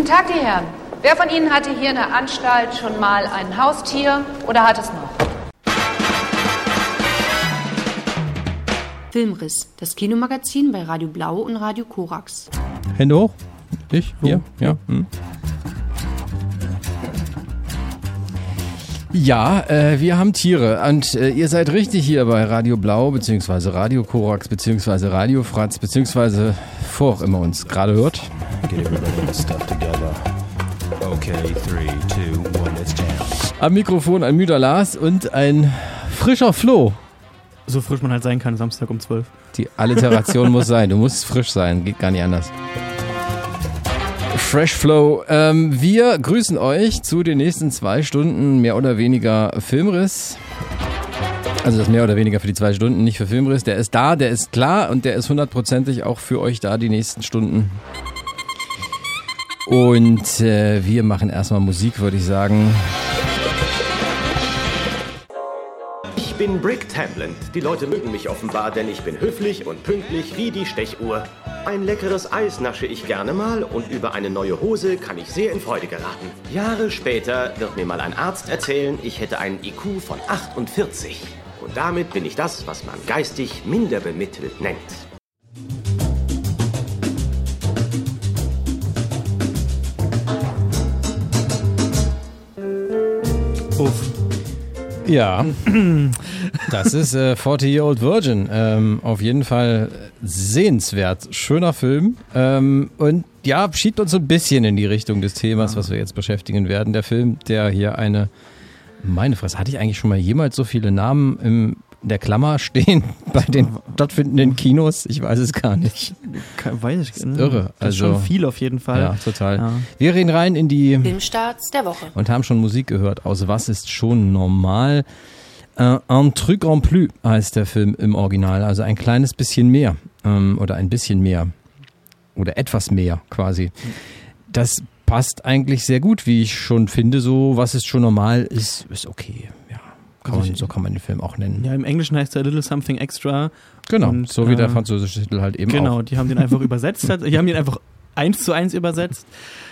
Guten Tag, die Herren. Wer von Ihnen hatte hier in der Anstalt schon mal ein Haustier oder hat es noch? Filmriss, das Kinomagazin bei Radio Blau und Radio Korax. Hände hoch. Ich? Hier? Ja. Ja, wir haben Tiere und ihr seid richtig hier bei Radio Blau, beziehungsweise Radio Korax, beziehungsweise Radio Fratz, beziehungsweise wo auch immer uns gerade hört. Okay, 3, 2, 1, it's jam. Am Mikrofon ein müder Lars und ein frischer Flo. So frisch man halt sein kann, Samstag um 12. Die Alliteration muss sein, du musst frisch sein, geht gar nicht anders. Fresh Flow. Wir grüßen euch zu den nächsten 2 Stunden mehr oder weniger Filmriss. Also das mehr oder weniger für die 2 Stunden, nicht für Filmriss. Der ist da, der ist klar und der ist 100%ig auch für euch da die nächsten Stunden. Und wir machen erstmal Musik, würde ich sagen. Ich bin Brick Tamland. Die Leute mögen mich offenbar, denn ich bin höflich und pünktlich wie die Stechuhr. Ein leckeres Eis nasche ich gerne mal und über eine neue Hose kann ich sehr in Freude geraten. Jahre später wird mir mal ein Arzt erzählen, ich hätte einen IQ von 48. Und damit bin ich das, was man geistig minder bemittelt nennt. Uff. Ja, das ist 40-Year-Old Virgin. Auf jeden Fall sehenswert. Schöner Film. Und ja, schiebt uns so ein bisschen in die Richtung des Themas, was wir jetzt beschäftigen werden. Der Film, der hier meine Fresse, hatte ich eigentlich schon mal jemals so viele Namen in der Klammer stehen bei den stattfindenden Kinos? Ich weiß es gar nicht. Weiß ich gar nicht. Irre. Das ist schon viel auf jeden Fall. Ja, total. Ja. Wir reden rein in die Filmstarts der Woche. Und haben schon Musik gehört aus Was ist schon normal? Un truc en plus heißt der Film im Original, also ein kleines bisschen mehr oder ein bisschen mehr oder etwas mehr quasi. Das passt eigentlich sehr gut, wie ich schon finde, so Was ist schon normal ist okay, ja. So kann man den Film auch nennen. Ja, im Englischen heißt er Little Something Extra. Genau, und, so wie der französische Titel halt eben auch. Genau, die haben den einfach übersetzt. Die haben den einfach 1:1 übersetzt.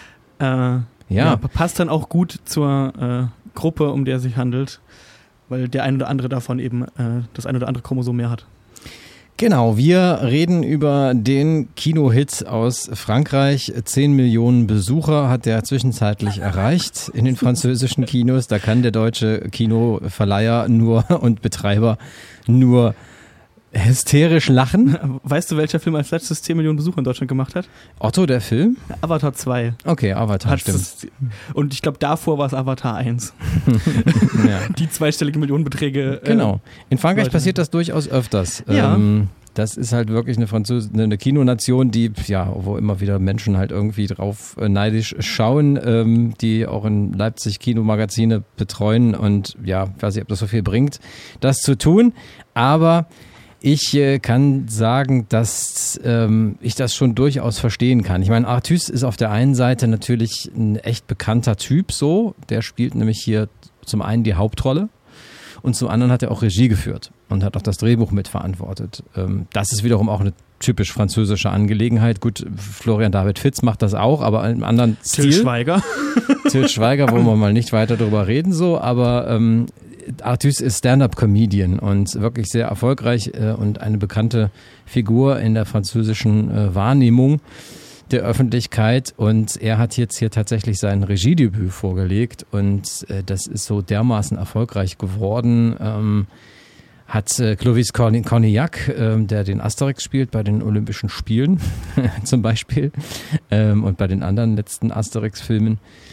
Ja, passt dann auch gut zur Gruppe, um der es sich handelt, weil der ein oder andere davon eben das ein oder andere Chromosom mehr hat. Genau, wir reden über den Kinohit aus Frankreich. 10 Millionen Besucher hat der zwischenzeitlich erreicht in den französischen Kinos. Da kann der deutsche Kinoverleiher und Betreiber nur hysterisch lachen. Weißt du, welcher Film als letztes 10 Millionen Besucher in Deutschland gemacht hat? Otto, der Film? Avatar 2. Okay, Avatar, stimmt. Und ich glaube, davor war es Avatar 1. Ja. Die zweistellige Millionenbeträge. Genau. In Frankreich passiert das durchaus öfters. Ja. Das ist halt wirklich eine Kinonation, die, ja, wo immer wieder Menschen halt irgendwie drauf neidisch schauen, die auch in Leipzig Kinomagazine betreuen und ja, weiß nicht, ob das so viel bringt, das zu tun. Aber ich kann sagen, dass ich das schon durchaus verstehen kann. Ich meine, Artus ist auf der einen Seite natürlich ein echt bekannter Typ so. Der spielt nämlich hier zum einen die Hauptrolle und zum anderen hat er auch Regie geführt und hat auch das Drehbuch mitverantwortet. Das ist wiederum auch eine typisch französische Angelegenheit. Gut, Florian David Fitz macht das auch, aber in einem anderen Stil. Til Schweiger. Til Schweiger, wollen wir mal nicht weiter darüber reden so, aber Artus ist Stand-up-Comedian und wirklich sehr erfolgreich und eine bekannte Figur in der französischen Wahrnehmung der Öffentlichkeit und er hat jetzt hier tatsächlich sein Regiedebüt vorgelegt und das ist so dermaßen erfolgreich geworden. Hat Clovis Cornillac, der den Asterix spielt bei den Olympischen Spielen zum Beispiel und bei den anderen letzten Asterix-Filmen,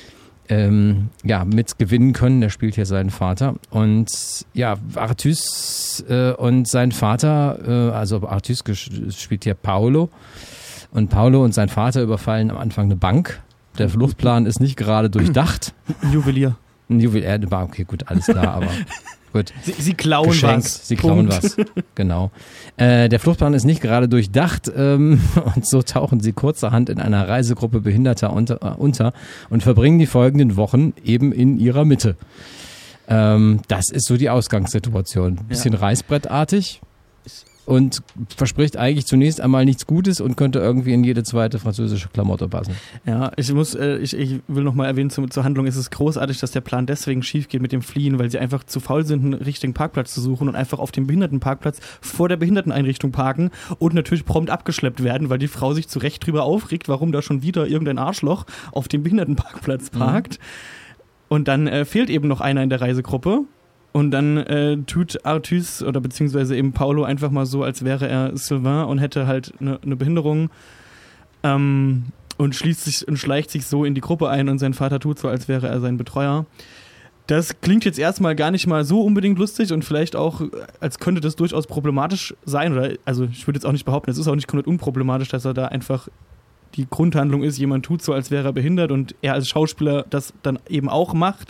mitgewinnen können. Der spielt hier seinen Vater. Und ja, Artus und sein Vater, also Artus spielt hier Paolo. Und Paolo und sein Vater überfallen am Anfang eine Bank. Der Fluchtplan ist nicht gerade durchdacht. Juwelier. Ein Juwelier, okay, gut, alles klar, aber gut. Sie klauen Geschenkt. was. Sie klauen was, genau. Der Fluchtplan ist nicht gerade durchdacht und so tauchen sie kurzerhand in einer Reisegruppe Behinderter unter und verbringen die folgenden Wochen eben in ihrer Mitte. Das ist so die Ausgangssituation. Bisschen reißbrettartig. und verspricht eigentlich zunächst einmal nichts Gutes und könnte irgendwie in jede zweite französische Klamotte passen. Ja, ich will nochmal erwähnen zur Handlung, es ist großartig, dass der Plan deswegen schief geht mit dem Fliehen, weil sie einfach zu faul sind, einen richtigen Parkplatz zu suchen und einfach auf dem Behindertenparkplatz vor der Behinderteneinrichtung parken und natürlich prompt abgeschleppt werden, weil die Frau sich zu Recht drüber aufregt, warum da schon wieder irgendein Arschloch auf dem Behindertenparkplatz parkt. Und dann fehlt eben noch einer in der Reisegruppe. Und dann tut Artus oder beziehungsweise eben Paolo einfach mal so, als wäre er Sylvain und hätte halt eine Behinderung und schleicht sich so in die Gruppe ein und sein Vater tut so, als wäre er sein Betreuer. Das klingt jetzt erstmal gar nicht mal so unbedingt lustig und vielleicht auch, als könnte das durchaus problematisch sein. Oder, also ich würde jetzt auch nicht behaupten, es ist auch nicht komplett unproblematisch, dass er da einfach die Grundhandlung ist, jemand tut so, als wäre er behindert und er als Schauspieler das dann eben auch macht.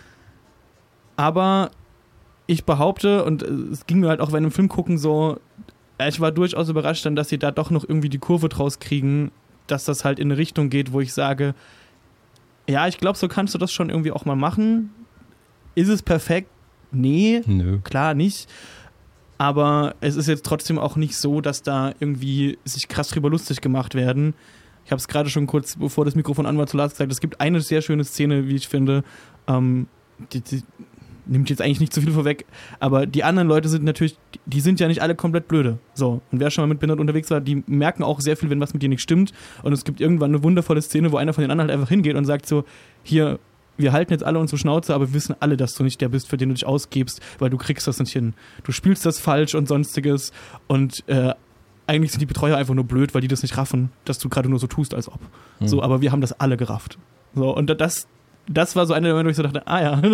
Aber ich behaupte, und es ging mir halt auch bei einem Film gucken so, ich war durchaus überrascht dann, dass sie da doch noch irgendwie die Kurve draus kriegen, dass das halt in eine Richtung geht, wo ich sage, ja, ich glaube, so kannst du das schon irgendwie auch mal machen. Ist es perfekt? Nee, Nö. Klar nicht. Aber es ist jetzt trotzdem auch nicht so, dass da irgendwie sich krass drüber lustig gemacht werden. Ich habe es gerade schon kurz, bevor das Mikrofon an war, zu Lars gesagt, es gibt eine sehr schöne Szene, wie ich finde, die nimmt jetzt eigentlich nicht zu viel vorweg, aber die anderen Leute sind natürlich, die sind ja nicht alle komplett blöde. So, und wer schon mal mit behindert unterwegs war, die merken auch sehr viel, wenn was mit dir nicht stimmt. Und es gibt irgendwann eine wundervolle Szene, wo einer von den anderen halt einfach hingeht und sagt so, hier, wir halten jetzt alle unsere Schnauze, aber wir wissen alle, dass du nicht der bist, für den du dich ausgibst, weil du kriegst das nicht hin. Du spielst das falsch und sonstiges und eigentlich sind die Betreuer einfach nur blöd, weil die das nicht raffen, dass du gerade nur so tust, als ob. So, aber wir haben das alle gerafft. So, und das war so eine Moment, wo ich so dachte,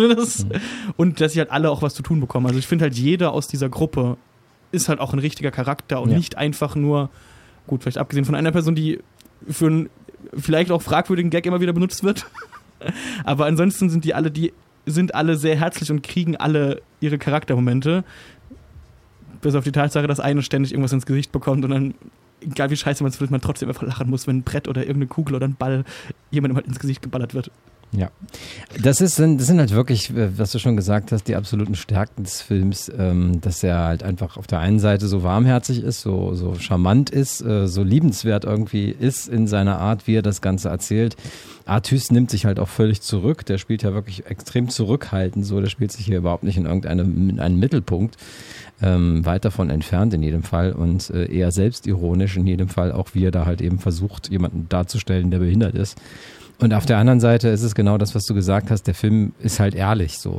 und dass sie halt alle auch was zu tun bekommen. Also ich finde halt, jeder aus dieser Gruppe ist halt auch ein richtiger Charakter und nicht einfach nur, gut, vielleicht abgesehen von einer Person, die für einen vielleicht auch fragwürdigen Gag immer wieder benutzt wird. Aber ansonsten sind sind alle sehr herzlich und kriegen alle ihre Charaktermomente. Bis auf die Tatsache, dass eine ständig irgendwas ins Gesicht bekommt und dann, egal wie scheiße man es findet, man trotzdem einfach lachen muss, wenn ein Brett oder irgendeine Kugel oder ein Ball jemandem halt ins Gesicht geballert wird. Ja, das sind halt wirklich, was du schon gesagt hast, die absoluten Stärken des Films, dass er halt einfach auf der einen Seite so warmherzig ist, so charmant ist, so liebenswert irgendwie ist in seiner Art, wie er das Ganze erzählt. Artus nimmt sich halt auch völlig zurück, der spielt ja wirklich extrem zurückhaltend, so, der spielt sich hier überhaupt nicht in einen Mittelpunkt, weit davon entfernt in jedem Fall und eher selbstironisch in jedem Fall, auch wie er da halt eben versucht, jemanden darzustellen, der behindert ist. Und auf der anderen Seite ist es genau das, was du gesagt hast, der Film ist halt ehrlich so.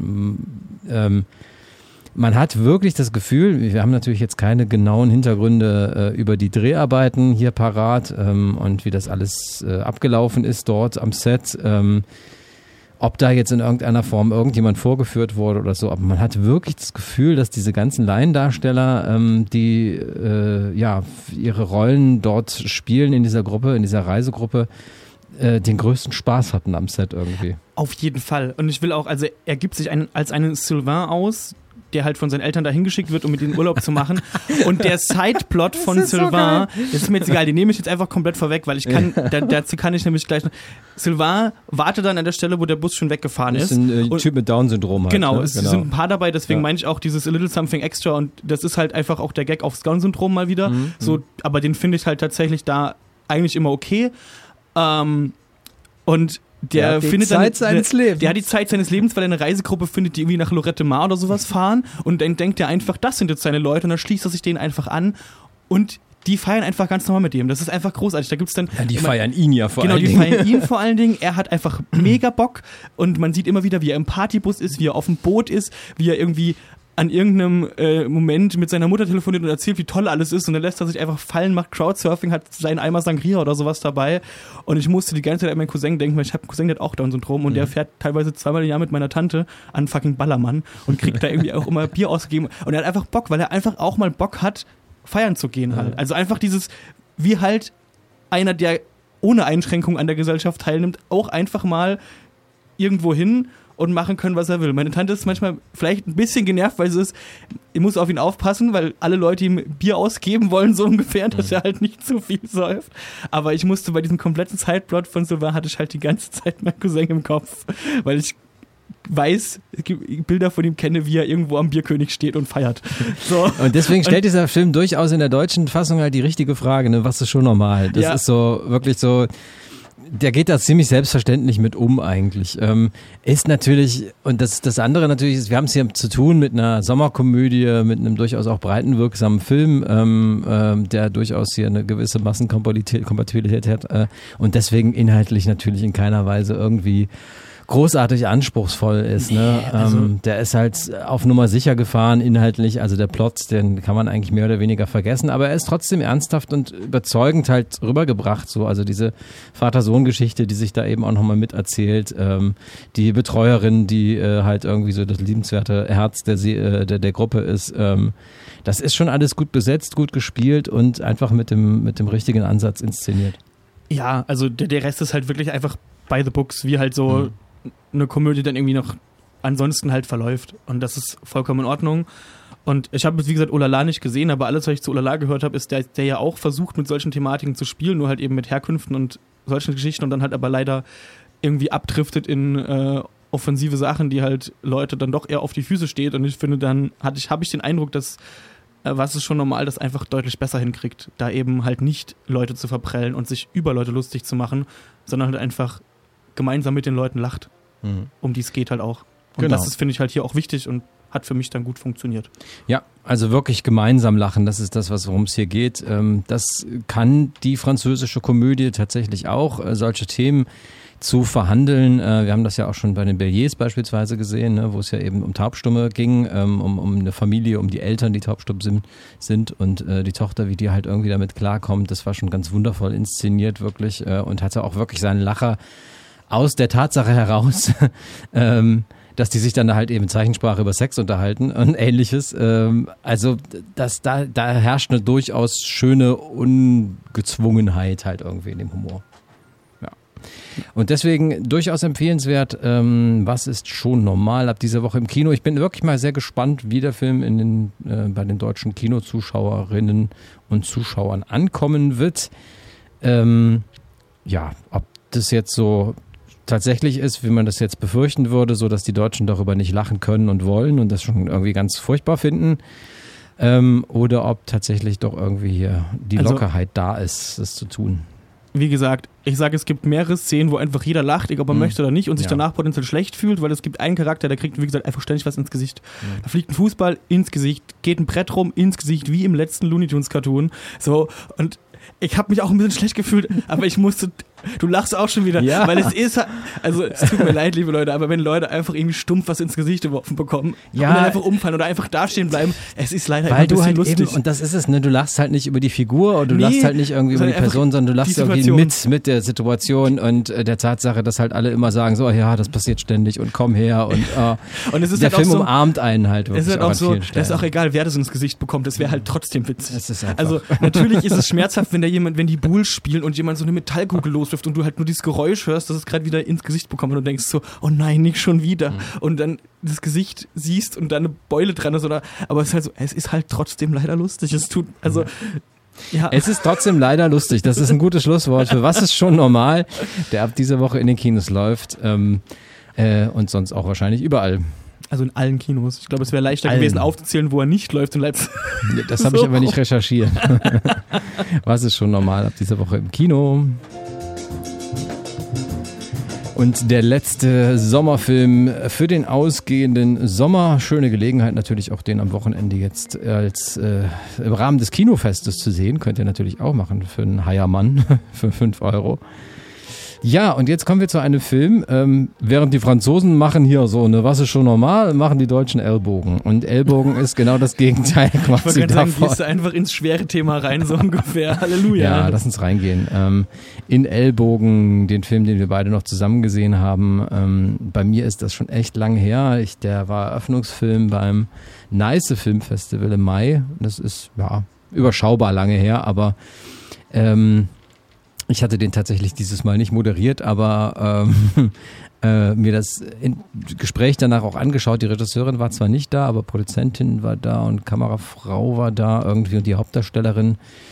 Man hat wirklich das Gefühl, wir haben natürlich jetzt keine genauen Hintergründe über die Dreharbeiten hier parat und wie das alles abgelaufen ist dort am Set, ob da jetzt in irgendeiner Form irgendjemand vorgeführt wurde oder so, aber man hat wirklich das Gefühl, dass diese ganzen Laiendarsteller, die ihre Rollen dort spielen in dieser Gruppe, in dieser Reisegruppe, den größten Spaß hatten am Set irgendwie. Auf jeden Fall. Und ich will auch, also er gibt sich als einen Sylvain aus, der halt von seinen Eltern dahin geschickt wird, um mit ihnen Urlaub zu machen. Und der Sideplot von Sylvain, das ist mir jetzt egal, den nehme ich jetzt einfach komplett vorweg, weil dazu kann ich nämlich gleich noch. Sylvain wartet dann an der Stelle, wo der Bus schon weggefahren ist. Das ist ein Typ mit Down-Syndrom halt. Genau, es sind ein paar dabei, deswegen meine ich auch dieses A Little Something Extra und das ist halt einfach auch der Gag aufs Down-Syndrom mal wieder. So, aber den finde ich halt tatsächlich da eigentlich immer okay. Und der findet dann der hat die Zeit seines Lebens, weil er eine Reisegruppe findet, die irgendwie nach Lorette Mar oder sowas fahren und dann denkt er einfach, das sind jetzt seine Leute und dann schließt er sich denen einfach an und die feiern einfach ganz normal mit ihm. Das ist einfach großartig. Da gibt's dann die feiern ihn ja vor allen Dingen. Genau, die feiern ihn vor allen Dingen. Er hat einfach mega Bock und man sieht immer wieder, wie er im Partybus ist, wie er auf dem Boot ist, wie er irgendwie an irgendeinem Moment mit seiner Mutter telefoniert und erzählt, wie toll alles ist und dann lässt er sich einfach fallen, macht Crowdsurfing, hat seinen Eimer Sangria oder sowas dabei und ich musste die ganze Zeit an meinen Cousin denken, weil ich habe einen Cousin, der hat auch Down-Syndrom und der fährt teilweise 2-mal im Jahr mit meiner Tante an fucking Ballermann und kriegt da irgendwie auch immer Bier ausgegeben und er hat einfach Bock, weil er einfach auch mal Bock hat, feiern zu gehen halt. Also einfach dieses, wie halt einer, der ohne Einschränkung an der Gesellschaft teilnimmt, auch einfach mal irgendwo hin und machen können, was er will. Meine Tante ist manchmal vielleicht ein bisschen genervt, weil ich muss auf ihn aufpassen, weil alle Leute ihm Bier ausgeben wollen, so ungefähr, dass er halt nicht zu viel säuft. Aber ich musste bei diesem kompletten Sideplot von Sylvain hatte ich halt die ganze Zeit meinen Cousin im Kopf, weil ich Bilder von ihm kenne, wie er irgendwo am Bierkönig steht und feiert. So. Und deswegen stellt dieser Film durchaus in der deutschen Fassung halt die richtige Frage, ne? Was ist schon normal? Das ist so, wirklich so, der geht da ziemlich selbstverständlich mit um eigentlich. Ist natürlich, und das andere natürlich ist, wir haben es hier zu tun mit einer Sommerkomödie, mit einem durchaus auch breitenwirksamen Film, der durchaus hier eine gewisse Massenkompatibilität hat und deswegen inhaltlich natürlich in keiner Weise irgendwie großartig anspruchsvoll ist. Ne? Der ist halt auf Nummer sicher gefahren inhaltlich, also der Plot, den kann man eigentlich mehr oder weniger vergessen, aber er ist trotzdem ernsthaft und überzeugend halt rübergebracht, so, also diese Vater-Sohn-Geschichte, die sich da eben auch nochmal miterzählt, die Betreuerin, die halt irgendwie so das liebenswerte Herz der Gruppe ist, das ist schon alles gut besetzt, gut gespielt und einfach mit dem richtigen Ansatz inszeniert. Ja, also der Rest ist halt wirklich einfach by the books, wie halt so eine Komödie dann irgendwie noch ansonsten halt verläuft. Und das ist vollkommen in Ordnung. Und ich habe, wie gesagt, Olala nicht gesehen, aber alles, was ich zu Olala gehört habe, ist, der ja auch versucht, mit solchen Thematiken zu spielen, nur halt eben mit Herkünften und solchen Geschichten und dann halt aber leider irgendwie abdriftet in offensive Sachen, die halt Leute dann doch eher auf die Füße steht. Und ich finde, dann habe ich den Eindruck, dass was ist schon normal, das einfach deutlich besser hinkriegt, da eben halt nicht Leute zu verprellen und sich über Leute lustig zu machen, sondern halt einfach gemeinsam mit den Leuten lacht, um die es geht halt auch. Und das ist, finde ich, halt hier auch wichtig und hat für mich dann gut funktioniert. Ja, also wirklich gemeinsam lachen, das ist das, worum es hier geht. Das kann die französische Komödie tatsächlich auch, solche Themen zu verhandeln. Wir haben das ja auch schon bei den Béliers beispielsweise gesehen, ne, wo es ja eben um Taubstumme ging, um eine Familie, um die Eltern, die taubstumm sind und die Tochter, wie die halt irgendwie damit klarkommt. Das war schon ganz wundervoll inszeniert wirklich und hatte auch wirklich seinen Lacher aus der Tatsache heraus, dass die sich dann halt eben Zeichensprache über Sex unterhalten und ähnliches. Also da herrscht eine durchaus schöne Ungezwungenheit halt irgendwie in dem Humor. Ja. Und deswegen durchaus empfehlenswert, was ist schon normal ab dieser Woche im Kino. Ich bin wirklich mal sehr gespannt, wie der Film bei den deutschen Kinozuschauerinnen und Zuschauern ankommen wird. Ja, ob das jetzt so tatsächlich ist, wie man das jetzt befürchten würde, so dass die Deutschen darüber nicht lachen können und wollen und das schon irgendwie ganz furchtbar finden, oder ob tatsächlich doch irgendwie hier die Lockerheit da ist, das zu tun. Wie gesagt, ich sage, es gibt mehrere Szenen, wo einfach jeder lacht, egal ob man möchte oder nicht und sich danach potenziell schlecht fühlt, weil es gibt einen Charakter, der kriegt, wie gesagt, einfach ständig was ins Gesicht. Da fliegt ein Fußball ins Gesicht, geht ein Brett rum ins Gesicht, wie im letzten Looney Tunes Cartoon. So, und ich habe mich auch ein bisschen schlecht gefühlt, aber ich musste, du lachst auch schon wieder, weil es ist, also es tut mir leid, liebe Leute, aber wenn Leute einfach irgendwie stumpf was ins Gesicht geworfen bekommen und dann einfach umfallen oder einfach dastehen bleiben, es ist leider immer ein bisschen halt lustig. Eben, und das ist es, ne, du lachst halt nicht über die Figur oder du lachst halt nicht irgendwie über die Person, sondern du lachst irgendwie mit der Situation und der Tatsache, dass halt alle immer sagen, so, ja, das passiert ständig und komm her und es ist der halt Film so, umarmt einen halt wirklich. Es ist halt auch so, es ist auch egal, wer das ins Gesicht bekommt, es wäre halt trotzdem witzig. Also natürlich ist es schmerzhaft, wenn die Bulls spielen und jemand so eine Metallkugel loswirft und du halt nur dieses Geräusch hörst, dass es gerade wieder ins Gesicht bekommt und du denkst so, oh nein, nicht schon wieder. Und dann das Gesicht siehst und da eine Beule dran ist aber es ist halt so, es ist halt trotzdem leider lustig. Ja. Es ist trotzdem leider lustig. Das ist ein gutes Schlusswort für was ist schon normal, der ab dieser Woche in den Kinos läuft und sonst auch wahrscheinlich überall. Also in allen Kinos. Ich glaube, es wäre leichter gewesen aufzuzählen, wo er nicht läuft in Leipzig. Das habe ich aber nicht recherchiert. Was ist schon normal ab dieser Woche im Kino? Und der letzte Sommerfilm für den ausgehenden Sommer. Schöne Gelegenheit natürlich auch den am Wochenende jetzt als im Rahmen des Kinofestes zu sehen. Könnt ihr natürlich auch machen für einen Heiermann für 5 €. Ja, und jetzt kommen wir zu einem Film, während die Franzosen machen hier so, ne, was ist schon normal, machen die Deutschen Ellbogen. Und Ellbogen ist genau das Gegenteil quasi davon. Ich wollte gerade sagen, gehst du einfach ins schwere Thema rein, so ungefähr. Halleluja. Ja, lass uns reingehen. In Ellbogen, den Film, den wir beide noch zusammen gesehen haben, bei mir ist das schon echt lang her. Der war Eröffnungsfilm beim Nice Filmfestival im Mai. Das ist, ja, überschaubar lange her, aber ich hatte den tatsächlich dieses Mal nicht moderiert, aber mir das Gespräch danach auch angeschaut. Die Regisseurin war zwar nicht da, aber Produzentin war da und Kamerafrau war da irgendwie und die Hauptdarstellerin.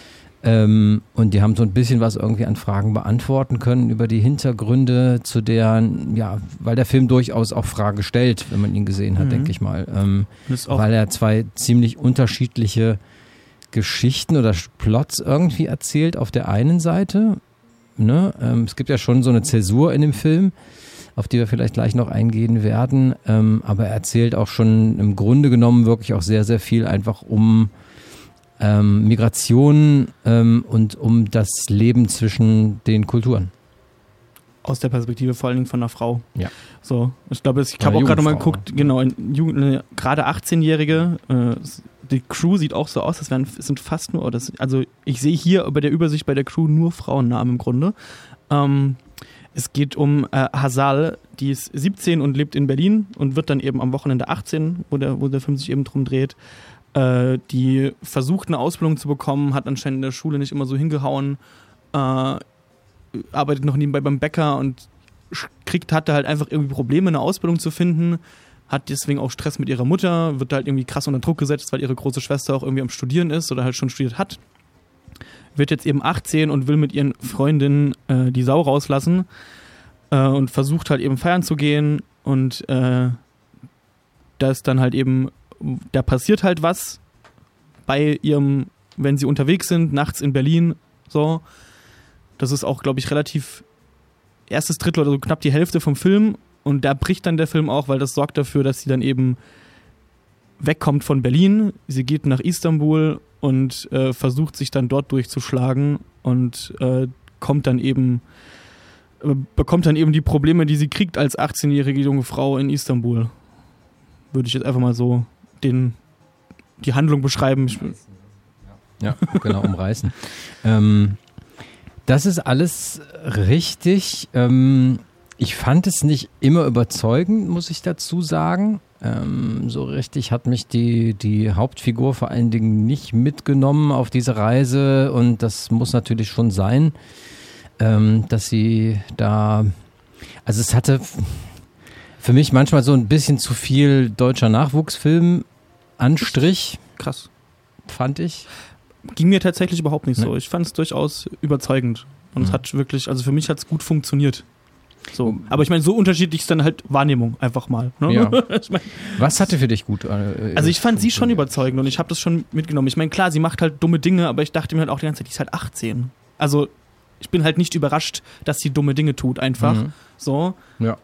Und die haben so ein bisschen was irgendwie an Fragen beantworten können über die Hintergründe, zu deren, ja, weil der Film durchaus auch Fragen stellt, wenn man ihn gesehen hat, denke ich mal. Weil er zwei ziemlich unterschiedliche Geschichten oder Plots irgendwie erzählt auf der einen Seite. Ne? Es gibt ja schon so eine Zäsur in dem Film, auf die wir vielleicht gleich noch eingehen werden. Aber er erzählt auch schon im Grunde genommen wirklich auch sehr, sehr viel einfach um Migration und um das Leben zwischen den Kulturen. Aus der Perspektive vor allen Dingen von einer Frau. Ja. So, ich glaube, ich habe auch gerade mal geguckt, genau, gerade 18-Jährige, die Crew sieht auch so aus, es sind fast nur, also ich sehe hier bei der Übersicht bei der Crew nur Frauennamen im Grunde. Es geht um Hazal, die ist 17 und lebt in Berlin und wird dann eben am Wochenende 18, wo der Film sich eben drum dreht. Die versucht eine Ausbildung zu bekommen, hat anscheinend in der Schule nicht immer so hingehauen, arbeitet noch nebenbei beim Bäcker und hatte halt einfach irgendwie Probleme, eine Ausbildung zu finden, hat deswegen auch Stress mit ihrer Mutter, wird halt irgendwie krass unter Druck gesetzt, weil ihre große Schwester auch irgendwie am Studieren ist oder halt schon studiert hat. Wird jetzt eben 18 und will mit ihren Freundinnen die Sau rauslassen und versucht halt eben feiern zu gehen und das dann halt eben, da passiert halt was bei ihrem, wenn sie unterwegs sind, nachts in Berlin, so. Das ist auch, glaube ich, relativ erstes Drittel oder so knapp die Hälfte vom Film und da bricht dann der Film auch, weil das sorgt dafür, dass sie dann eben wegkommt von Berlin. Sie geht nach Istanbul und versucht sich dann dort durchzuschlagen und bekommt dann eben die Probleme, die sie kriegt als 18-jährige junge Frau in Istanbul. Würde ich jetzt einfach mal so die Handlung beschreiben. Ja, genau, umreißen. Das ist alles richtig. Ich fand es nicht immer überzeugend, muss ich dazu sagen. So richtig hat mich die Hauptfigur vor allen Dingen nicht mitgenommen auf diese Reise und das muss natürlich schon sein, dass sie da, also es hatte für mich manchmal so ein bisschen zu viel deutscher Nachwuchsfilm Anstrich. Krass. Fand ich. Ging mir tatsächlich überhaupt nicht so. Ich fand es durchaus überzeugend. Und es hat wirklich, also für mich hat es gut funktioniert. So. Aber ich meine, so unterschiedlich ist dann halt Wahrnehmung einfach mal. Ne? Ja. Was hatte für dich gut? Also ich fand sie schon überzeugend und ich habe das schon mitgenommen. Ich meine, klar, sie macht halt dumme Dinge, aber ich dachte mir halt auch die ganze Zeit, die ist halt 18. Also ich bin halt nicht überrascht, dass sie dumme Dinge tut einfach. So. Ja.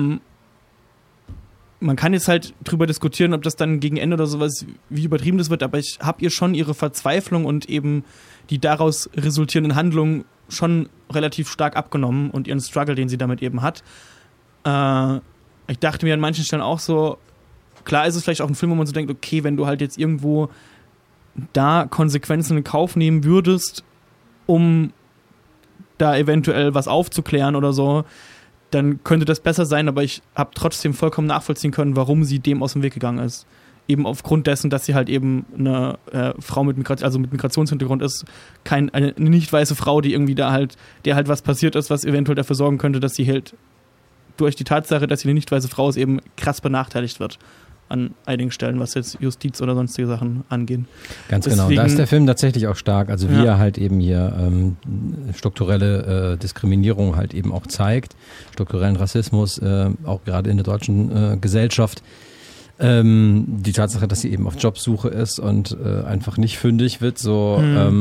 Man kann jetzt halt drüber diskutieren, ob das dann gegen Ende oder sowas, wie übertrieben das wird, aber ich habe ihr schon ihre Verzweiflung und eben die daraus resultierenden Handlungen schon relativ stark abgenommen und ihren Struggle, den sie damit eben hat. Ich dachte mir an manchen Stellen auch so, klar ist es vielleicht auch ein Film, wo man so denkt, okay, wenn du halt jetzt irgendwo da Konsequenzen in Kauf nehmen würdest, um da eventuell was aufzuklären oder so, dann könnte das besser sein, aber ich habe trotzdem vollkommen nachvollziehen können, warum sie dem aus dem Weg gegangen ist. Eben aufgrund dessen, dass sie halt eben eine Frau mit Migrationshintergrund ist, eine nicht weiße Frau, die irgendwie der halt was passiert ist, was eventuell dafür sorgen könnte, dass sie halt durch die Tatsache, dass sie eine nicht weiße Frau ist, eben krass benachteiligt wird an einigen Stellen, was jetzt Justiz oder sonstige Sachen angehen. Ganz genau, da ist der Film tatsächlich auch stark, also wie er halt eben hier strukturelle Diskriminierung halt eben auch zeigt, strukturellen Rassismus, auch gerade in der deutschen Gesellschaft. Die Tatsache, dass sie eben auf Jobsuche ist und einfach nicht fündig wird, so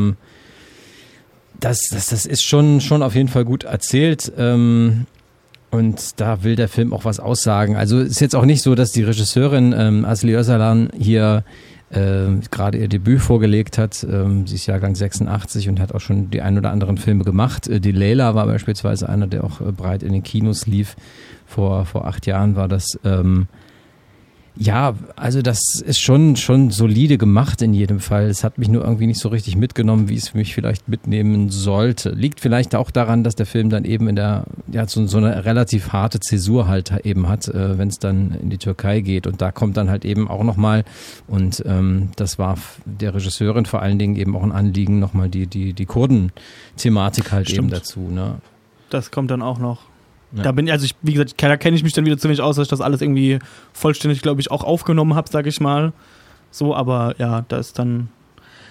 das ist schon auf jeden Fall gut erzählt. Und da will der Film auch was aussagen. Also ist jetzt auch nicht so, dass die Regisseurin Asli Özalan hier gerade ihr Debüt vorgelegt hat. Sie ist Jahrgang 86 und hat auch schon die ein oder anderen Filme gemacht. Die Layla war beispielsweise einer, der auch breit in den Kinos lief. Vor 8 Jahren war das. Ja, also das ist schon solide gemacht in jedem Fall. Es hat mich nur irgendwie nicht so richtig mitgenommen, wie es mich vielleicht mitnehmen sollte. Liegt vielleicht auch daran, dass der Film dann eben in der, so eine relativ harte Zäsur halt eben hat, wenn es dann in die Türkei geht. Und da kommt dann halt eben auch nochmal, und das war der Regisseurin vor allen Dingen eben auch ein Anliegen, nochmal die Kurden-Thematik halt eben dazu. Ne? Das kommt dann auch noch. Ja. Wie gesagt, da kenne ich mich dann wieder ziemlich aus, dass ich das alles irgendwie vollständig, glaube ich, auch aufgenommen habe, sage ich mal. So, aber ja, da ist dann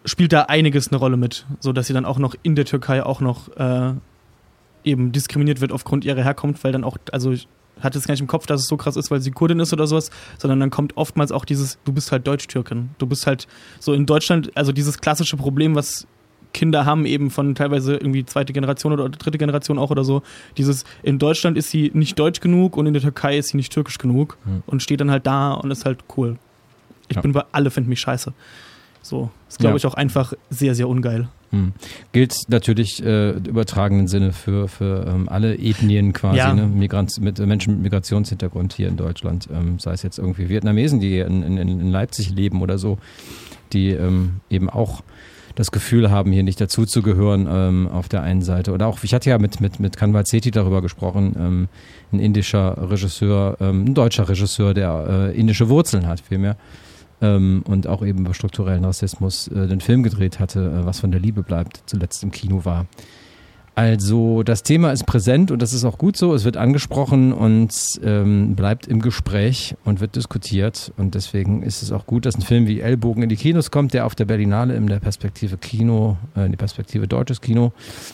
spielt da einiges eine Rolle mit, so dass sie dann auch noch in der Türkei auch noch eben diskriminiert wird aufgrund ihrer Herkunft, weil dann auch, also ich hatte jetzt gar nicht im Kopf, dass es so krass ist, weil sie Kurdin ist oder sowas, sondern dann kommt oftmals auch dieses, du bist halt Deutsch-Türkin. Du bist halt so in Deutschland, also dieses klassische Problem, was Kinder haben eben von teilweise irgendwie 2. Generation oder 3. Generation auch oder so, dieses, in Deutschland ist sie nicht deutsch genug und in der Türkei ist sie nicht türkisch genug und steht dann halt da und ist halt cool. Alle finden mich scheiße. So, ist glaube ich auch einfach sehr, sehr ungeil. Gilt natürlich übertragenen Sinne für alle Ethnien quasi, ne? Mit Menschen mit Migrationshintergrund hier in Deutschland, sei es jetzt irgendwie Vietnamesen, die in Leipzig leben oder so, die eben auch das Gefühl haben, hier nicht dazuzugehören auf der einen Seite. Oder auch, ich hatte ja mit Kanwal Sethi darüber gesprochen, ein indischer Regisseur, ein deutscher Regisseur, der indische Wurzeln hat vielmehr. Und auch eben über strukturellen Rassismus den Film gedreht hatte, was von der Liebe bleibt, zuletzt im Kino war. Also das Thema ist präsent und das ist auch gut so. Es wird angesprochen und bleibt im Gespräch und wird diskutiert. Und deswegen ist es auch gut, dass ein Film wie Ellbogen in die Kinos kommt, der auf der Berlinale in der Perspektive Kino, in die Perspektive Deutsches Kino,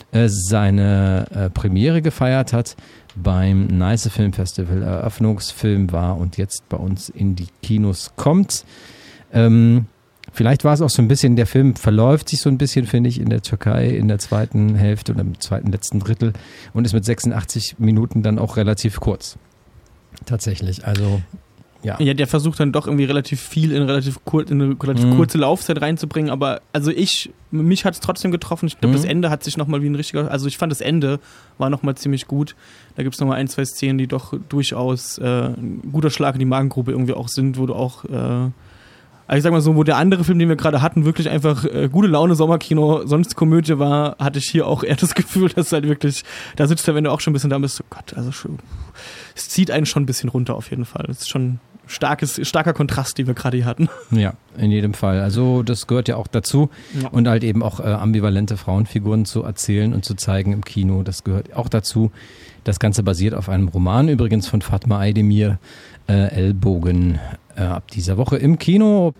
seine Premiere gefeiert hat, beim Neiße Filmfestival Eröffnungsfilm war und jetzt bei uns in die Kinos kommt. Vielleicht war es auch so ein bisschen, der Film verläuft sich so ein bisschen, finde ich, in der Türkei in der zweiten Hälfte oder im letzten Drittel und ist mit 86 Minuten dann auch relativ kurz. Tatsächlich, also ja. Ja, der versucht dann doch irgendwie relativ viel in eine relativ kurze Laufzeit reinzubringen, aber also mich hat es trotzdem getroffen. Ich glaube, das Ende hat sich nochmal wie ein richtiger, also ich fand das Ende war nochmal ziemlich gut. Da gibt es nochmal 1, 2 Szenen, die doch durchaus ein guter Schlag in die Magengrube irgendwie auch sind, wo du auch also ich sag mal so, wo der andere Film, den wir gerade hatten, wirklich einfach gute Laune Sommerkino, sonst Komödie war, hatte ich hier auch eher das Gefühl, dass halt wirklich, da sitzt er, wenn du auch schon ein bisschen da bist, oh Gott, also es zieht einen schon ein bisschen runter auf jeden Fall. Das ist schon starker Kontrast, den wir gerade hier hatten. Ja, in jedem Fall. Also das gehört ja auch dazu und halt eben auch ambivalente Frauenfiguren zu erzählen und zu zeigen im Kino, das gehört auch dazu. Das Ganze basiert auf einem Roman übrigens von Fatma Aydemir, Ellbogen, ab dieser Woche im Kino.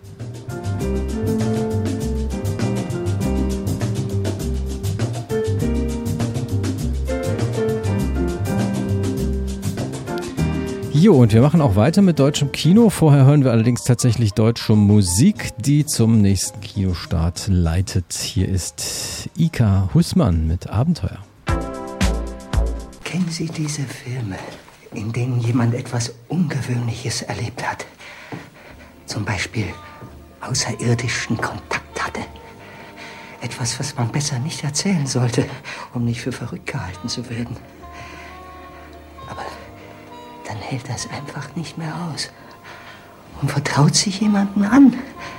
Jo, und wir machen auch weiter mit deutschem Kino. Vorher hören wir allerdings tatsächlich deutsche Musik, die zum nächsten Kinostart leitet. Hier ist Ika Hussmann mit Abenteuer. Kennen Sie diese Filme, in denen jemand etwas Ungewöhnliches erlebt hat? Zum Beispiel außerirdischen Kontakt hatte. Etwas, was man besser nicht erzählen sollte, um nicht für verrückt gehalten zu werden. Aber dann hält das einfach nicht mehr aus und vertraut sich jemandem an.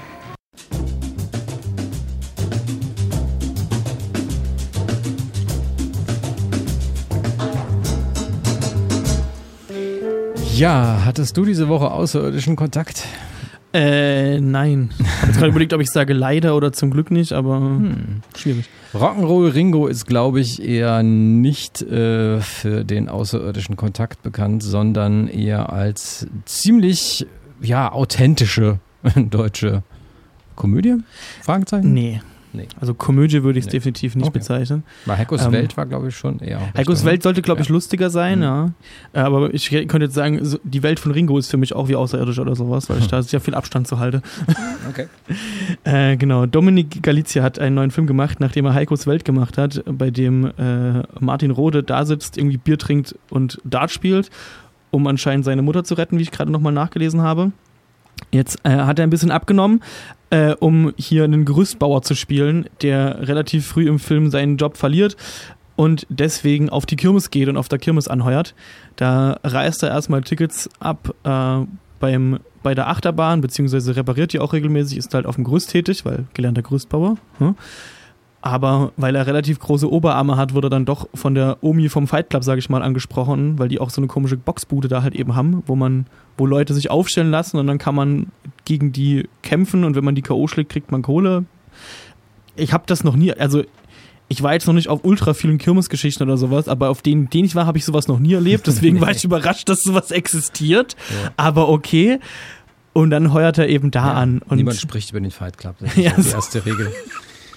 Ja, hattest du diese Woche außerirdischen Kontakt? Nein. Ich habe jetzt gerade überlegt, ob ich sage leider oder zum Glück nicht, aber schwierig. Rock'n'Roll Ringo ist, glaube ich, eher nicht für den außerirdischen Kontakt bekannt, sondern eher als ziemlich, authentische deutsche Komödie? Fragezeichen? Nee. Also Komödie würde ich es definitiv nicht bezeichnen. Bei Heikos Welt war, glaube ich, schon eher. Heikos Welt sollte, glaube ich, lustiger sein, ja. Aber ich könnte jetzt sagen, die Welt von Ringo ist für mich auch wie außerirdisch oder sowas, weil ich da sehr viel Abstand zu halte. Okay. Genau, Dominik Galizia hat einen neuen Film gemacht, nachdem er Heikos Welt gemacht hat, bei dem Martin Rohde da sitzt, irgendwie Bier trinkt und Dart spielt, um anscheinend seine Mutter zu retten, wie ich gerade nochmal nachgelesen habe. Jetzt hat er ein bisschen abgenommen, um hier einen Gerüstbauer zu spielen, der relativ früh im Film seinen Job verliert und deswegen auf die Kirmes geht und auf der Kirmes anheuert. Da reißt er erstmal Tickets ab bei der Achterbahn, beziehungsweise repariert die auch regelmäßig, ist halt auf dem Gerüst tätig, weil gelernter Gerüstbauer. Aber weil er relativ große Oberarme hat, wurde er dann doch von der Omi vom Fight Club, sage ich mal, angesprochen, weil die auch so eine komische Boxbude da halt eben haben, wo Leute sich aufstellen lassen und dann kann man gegen die kämpfen und wenn man die K.O. schlägt, kriegt man Kohle. Ich habe das noch nie, also ich war jetzt noch nicht auf ultra vielen Kirmesgeschichten oder sowas, aber auf denen ich war, habe ich sowas noch nie erlebt, deswegen war ich überrascht, dass sowas existiert, aber okay. Und dann heuert er eben da an. Und niemand spricht über den Fight Club, das ist die erste Regel.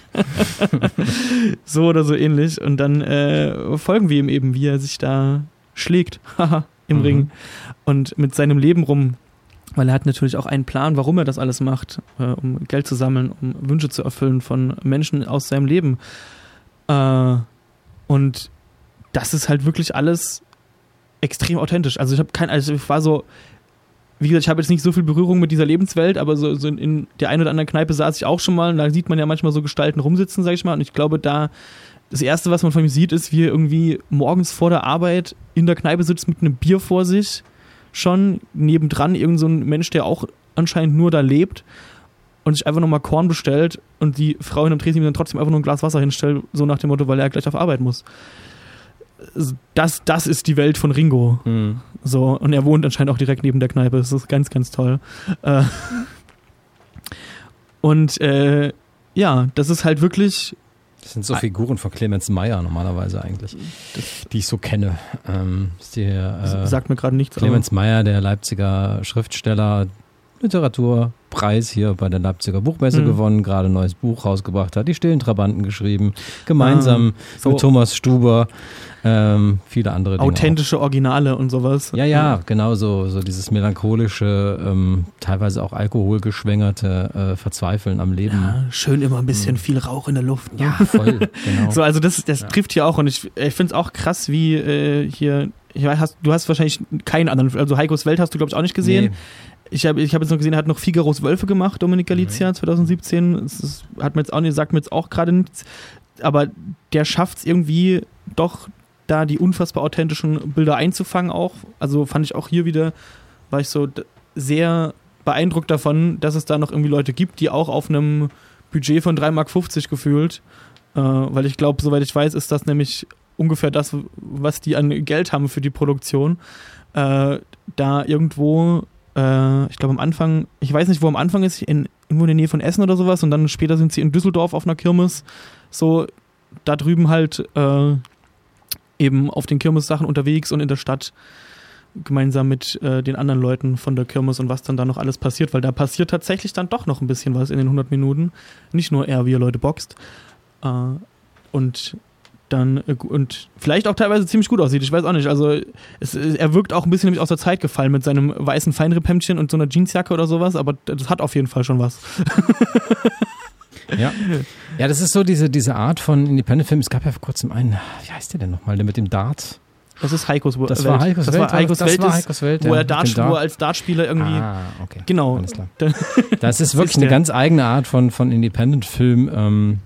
So oder so ähnlich. Und dann folgen wir ihm eben, wie er sich da schlägt im Ring und mit seinem Leben rum. Weil er hat natürlich auch einen Plan, warum er das alles macht, um Geld zu sammeln, um Wünsche zu erfüllen von Menschen aus seinem Leben. Und das ist halt wirklich alles extrem authentisch. Also ich war so, wie gesagt, ich habe jetzt nicht so viel Berührung mit dieser Lebenswelt, aber so in der einen oder anderen Kneipe saß ich auch schon mal und da sieht man ja manchmal so Gestalten rumsitzen, sag ich mal. Und ich glaube, da das Erste, was man von ihm sieht, ist, wie er irgendwie morgens vor der Arbeit in der Kneipe sitzt mit einem Bier vor sich, schon nebendran irgend so ein Mensch, der auch anscheinend nur da lebt und sich einfach nochmal Korn bestellt und die Frau hinterm Tresen ihm dann trotzdem einfach nur ein Glas Wasser hinstellt, so nach dem Motto, weil er gleich auf Arbeit muss. Das ist die Welt von Ringo. So, und er wohnt anscheinend auch direkt neben der Kneipe. Das ist ganz, ganz toll. Ja, das ist halt wirklich. Das sind so Figuren von Clemens Meyer normalerweise eigentlich, die ich so kenne. Sagt mir gerade nichts. Clemens Meyer, der Leipziger Schriftsteller, Literaturpreis hier bei der Leipziger Buchmesse gewonnen, gerade ein neues Buch rausgebracht hat, Die stillen Trabanten geschrieben, gemeinsam mit Thomas Stuber, viele andere Dinge. Authentische Originale und sowas. Ja, genau so dieses melancholische, teilweise auch alkoholgeschwängerte Verzweifeln am Leben. Ja, schön immer ein bisschen viel Rauch in der Luft. Ne? Ja, voll, genau. So, also das trifft hier auch und ich finde es auch krass, wie hier, du hast wahrscheinlich keinen anderen, also Heikos Welt hast du, glaube ich, auch nicht gesehen. Nee. Ich hab jetzt noch gesehen, er hat noch Figaros Wölfe gemacht, Dominik Galizia, 2017. Das sagt mir jetzt auch gerade nichts. Aber der schafft es irgendwie doch, da die unfassbar authentischen Bilder einzufangen auch. Also fand ich auch hier wieder, war ich so sehr beeindruckt davon, dass es da noch irgendwie Leute gibt, die auch auf einem Budget von 3,50 Mark gefühlt, weil ich glaube, soweit ich weiß, ist das nämlich ungefähr das, was die an Geld haben für die Produktion. Da irgendwo ich glaube am Anfang, ich weiß nicht, wo am Anfang ist, irgendwo in der Nähe von Essen oder sowas und dann später sind sie in Düsseldorf auf einer Kirmes, so da drüben halt eben auf den Kirmes-Sachen unterwegs und in der Stadt gemeinsam mit den anderen Leuten von der Kirmes und was dann da noch alles passiert, weil da passiert tatsächlich dann doch noch ein bisschen was in den 100 Minuten, nicht nur er, wie er Leute boxt und vielleicht auch teilweise ziemlich gut aussieht, ich weiß auch nicht, also er wirkt auch ein bisschen nämlich aus der Zeit gefallen mit seinem weißen Feinripp-Hemdchen und so einer Jeansjacke oder sowas, aber das hat auf jeden Fall schon was. Ja, das ist so diese Art von Independent-Film, es gab ja vor kurzem einen, wie heißt der denn nochmal, der mit dem Dart? Das ist Heikos Welt. Das war Heikos Welt, wo er als Dartspieler irgendwie. Okay. Genau. Alles klar. Das ist wirklich eine ganz eigene Art von Independent-Film,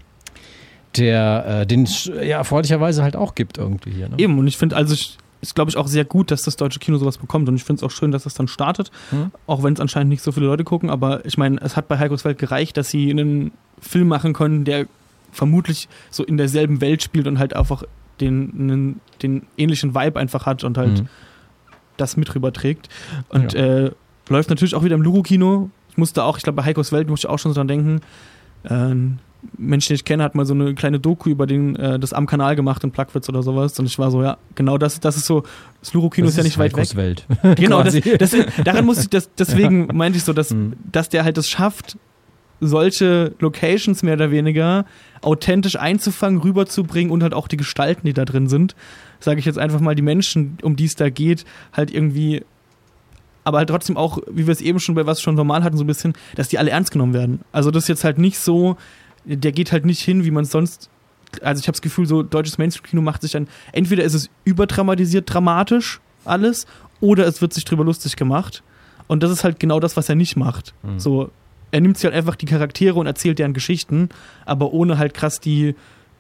den es ja erfreulicherweise halt auch gibt irgendwie hier. Ne? Eben, und ich finde, ist glaube ich auch sehr gut, dass das deutsche Kino sowas bekommt und ich finde es auch schön, dass das dann startet, auch wenn es anscheinend nicht so viele Leute gucken, aber ich meine, es hat bei Heikos Welt gereicht, dass sie einen Film machen können, der vermutlich so in derselben Welt spielt und halt einfach den ähnlichen Vibe einfach hat und halt das mit rüberträgt. Und läuft natürlich auch wieder im Luro-Kino. Ich glaube bei Heikos Welt musste ich auch schon so dran denken, Mensch, den ich kenne, hat mal so eine kleine Doku über das am Kanal gemacht in Plagwitz oder sowas und ich war so, ja, genau das ist so, das Luro-Kino ist ja nicht weit weg. Welt. Genau, daran muss ich, deswegen meinte ich so, dass der halt es schafft, solche Locations mehr oder weniger authentisch einzufangen, rüberzubringen und halt auch die Gestalten, die da drin sind, sage ich jetzt einfach mal, die Menschen, um die es da geht, halt irgendwie, aber halt trotzdem auch, wie wir es eben schon bei was schon normal hatten, so ein bisschen, dass die alle ernst genommen werden. Also das ist jetzt halt nicht so, der geht halt nicht hin, wie man es sonst, also ich habe das Gefühl, so deutsches Mainstream-Kino macht sich dann, entweder ist es überdramatisiert dramatisch alles, oder es wird sich drüber lustig gemacht und das ist halt genau das, was er nicht macht. So, er nimmt sich halt einfach die Charaktere und erzählt deren Geschichten, aber ohne halt krass die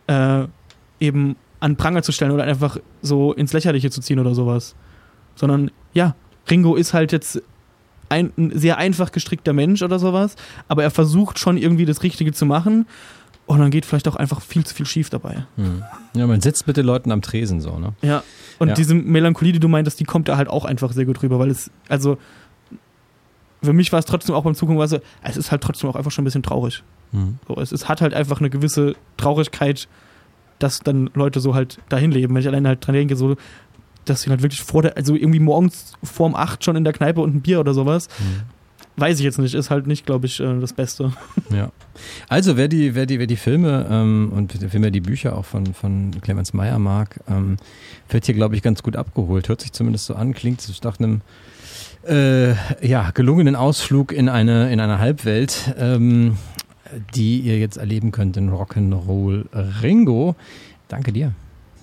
eben an Pranger zu stellen oder einfach so ins Lächerliche zu ziehen oder sowas. Sondern, ja, Ringo ist halt jetzt ein sehr einfach gestrickter Mensch oder sowas, aber er versucht schon irgendwie das Richtige zu machen und dann geht vielleicht auch einfach viel zu viel schief dabei. Ja, man sitzt mit den Leuten am Tresen so, ne? Ja, und diese Melancholie, die du meintest, die kommt da halt auch einfach sehr gut rüber, weil für mich war es trotzdem auch beim Zugucken, es ist halt trotzdem auch einfach schon ein bisschen traurig. So, es hat halt einfach eine gewisse Traurigkeit, dass dann Leute so halt dahin leben. Wenn ich alleine halt dran denke, so, dass sie halt wirklich irgendwie morgens vorm 8 schon in der Kneipe und ein Bier oder sowas, weiß ich jetzt nicht, ist halt nicht, glaube ich, das Beste. Ja. Also wer die Filme und wer die Bücher auch von Clemens Meyer mag, wird hier, glaube ich, ganz gut abgeholt. Hört sich zumindest so an, klingt es nach einem gelungenen Ausflug in eine Halbwelt, die ihr jetzt erleben könnt in Rock'n'Roll Ringo. Danke dir.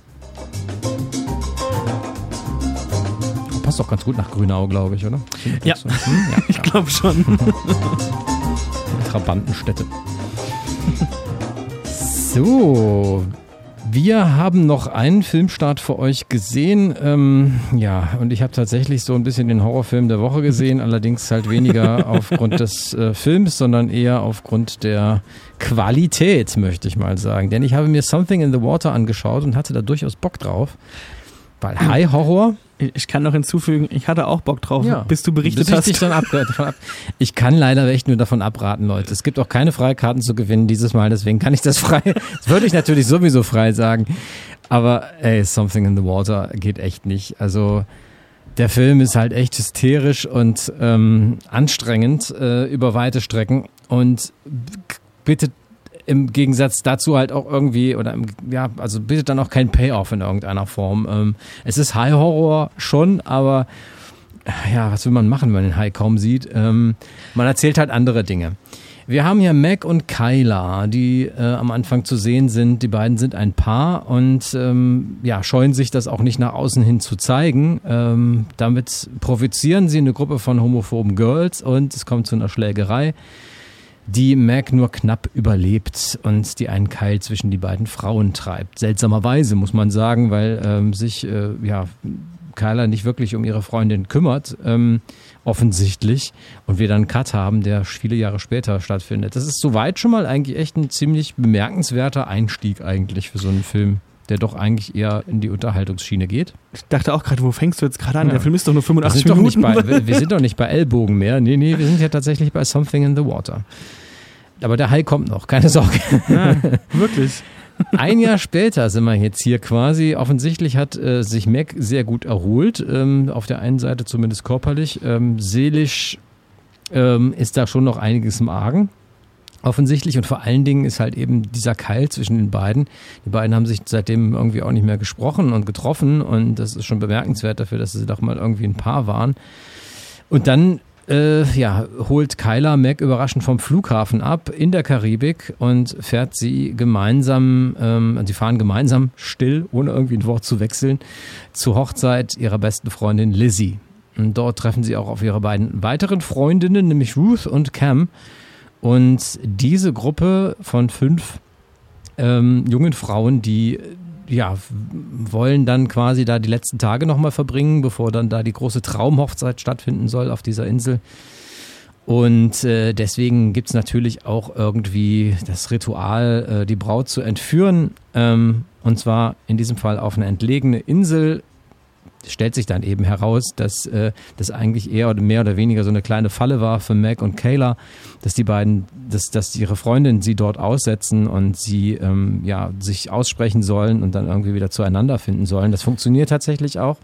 Passt doch ganz gut nach Grünau, glaube ich, oder? Ja, so. Ich glaube schon. Trabantenstädte. So, wir haben noch einen Filmstart für euch gesehen. Und ich habe tatsächlich so ein bisschen den Horrorfilm der Woche gesehen, allerdings halt weniger aufgrund des Films, sondern eher aufgrund der Qualität, möchte ich mal sagen. Denn ich habe mir Something in the Water angeschaut und hatte da durchaus Bock drauf. Weil High Horror. Ich kann noch hinzufügen, ich hatte auch Bock drauf, bis du berichtet hast. Ich kann leider echt nur davon abraten, Leute. Es gibt auch keine Freikarten zu gewinnen dieses Mal, deswegen kann ich das frei. Das würde ich natürlich sowieso frei sagen. Aber Something in the Water geht echt nicht. Also der Film ist halt echt hysterisch und anstrengend über weite Strecken und bitte im Gegensatz dazu halt auch irgendwie, also bietet dann auch kein Payoff in irgendeiner Form. Es ist High Horror schon, aber was will man machen, wenn man den High kaum sieht? Man erzählt halt andere Dinge. Wir haben hier Meg und Kyla, die am Anfang zu sehen sind. Die beiden sind ein Paar und scheuen sich das auch nicht nach außen hin zu zeigen. Damit provozieren sie eine Gruppe von homophoben Girls und es kommt zu einer Schlägerei, die Meg nur knapp überlebt und die einen Keil zwischen die beiden Frauen treibt. Seltsamerweise, muss man sagen, weil sich Kyla nicht wirklich um ihre Freundin kümmert, offensichtlich, und wir dann einen Cut haben, der viele Jahre später stattfindet. Das ist soweit schon mal eigentlich echt ein ziemlich bemerkenswerter Einstieg eigentlich für so einen Film, der doch eigentlich eher in die Unterhaltungsschiene geht. Ich dachte auch gerade, wo fängst du jetzt gerade an? Ja. Der Film ist doch nur 85 Minuten. Minuten. Wir sind doch nicht bei Ellbogen mehr. Nee, wir sind ja tatsächlich bei Something in the Water. Aber der Hai kommt noch, keine Sorge. Ja, wirklich. Ein Jahr später sind wir jetzt hier quasi. Offensichtlich hat sich Meg sehr gut erholt. Auf der einen Seite zumindest körperlich. Seelisch ist da schon noch einiges im Argen. Offensichtlich, und vor allen Dingen ist halt eben dieser Keil zwischen den beiden. Die beiden haben sich seitdem irgendwie auch nicht mehr gesprochen und getroffen, und das ist schon bemerkenswert dafür, dass sie doch mal irgendwie ein Paar waren. Und dann holt Kyla Meg überraschend vom Flughafen ab in der Karibik und fährt sie gemeinsam, sie fahren gemeinsam still, ohne irgendwie ein Wort zu wechseln, zur Hochzeit ihrer besten Freundin Lizzie. Und dort treffen sie auch auf ihre beiden weiteren Freundinnen, nämlich Ruth und Cam. Und diese Gruppe von 5 jungen Frauen, die wollen dann quasi da die letzten Tage nochmal verbringen, bevor dann da die große Traumhochzeit stattfinden soll auf dieser Insel. Und deswegen gibt's natürlich auch irgendwie das Ritual, die Braut zu entführen. Und zwar in diesem Fall auf eine entlegene Insel. Stellt sich dann eben heraus, dass das eigentlich eher oder mehr oder weniger so eine kleine Falle war für Meg und Kyla, dass die beiden, dass ihre Freundinnen sie dort aussetzen und sie sich aussprechen sollen und dann irgendwie wieder zueinander finden sollen. Das funktioniert tatsächlich auch.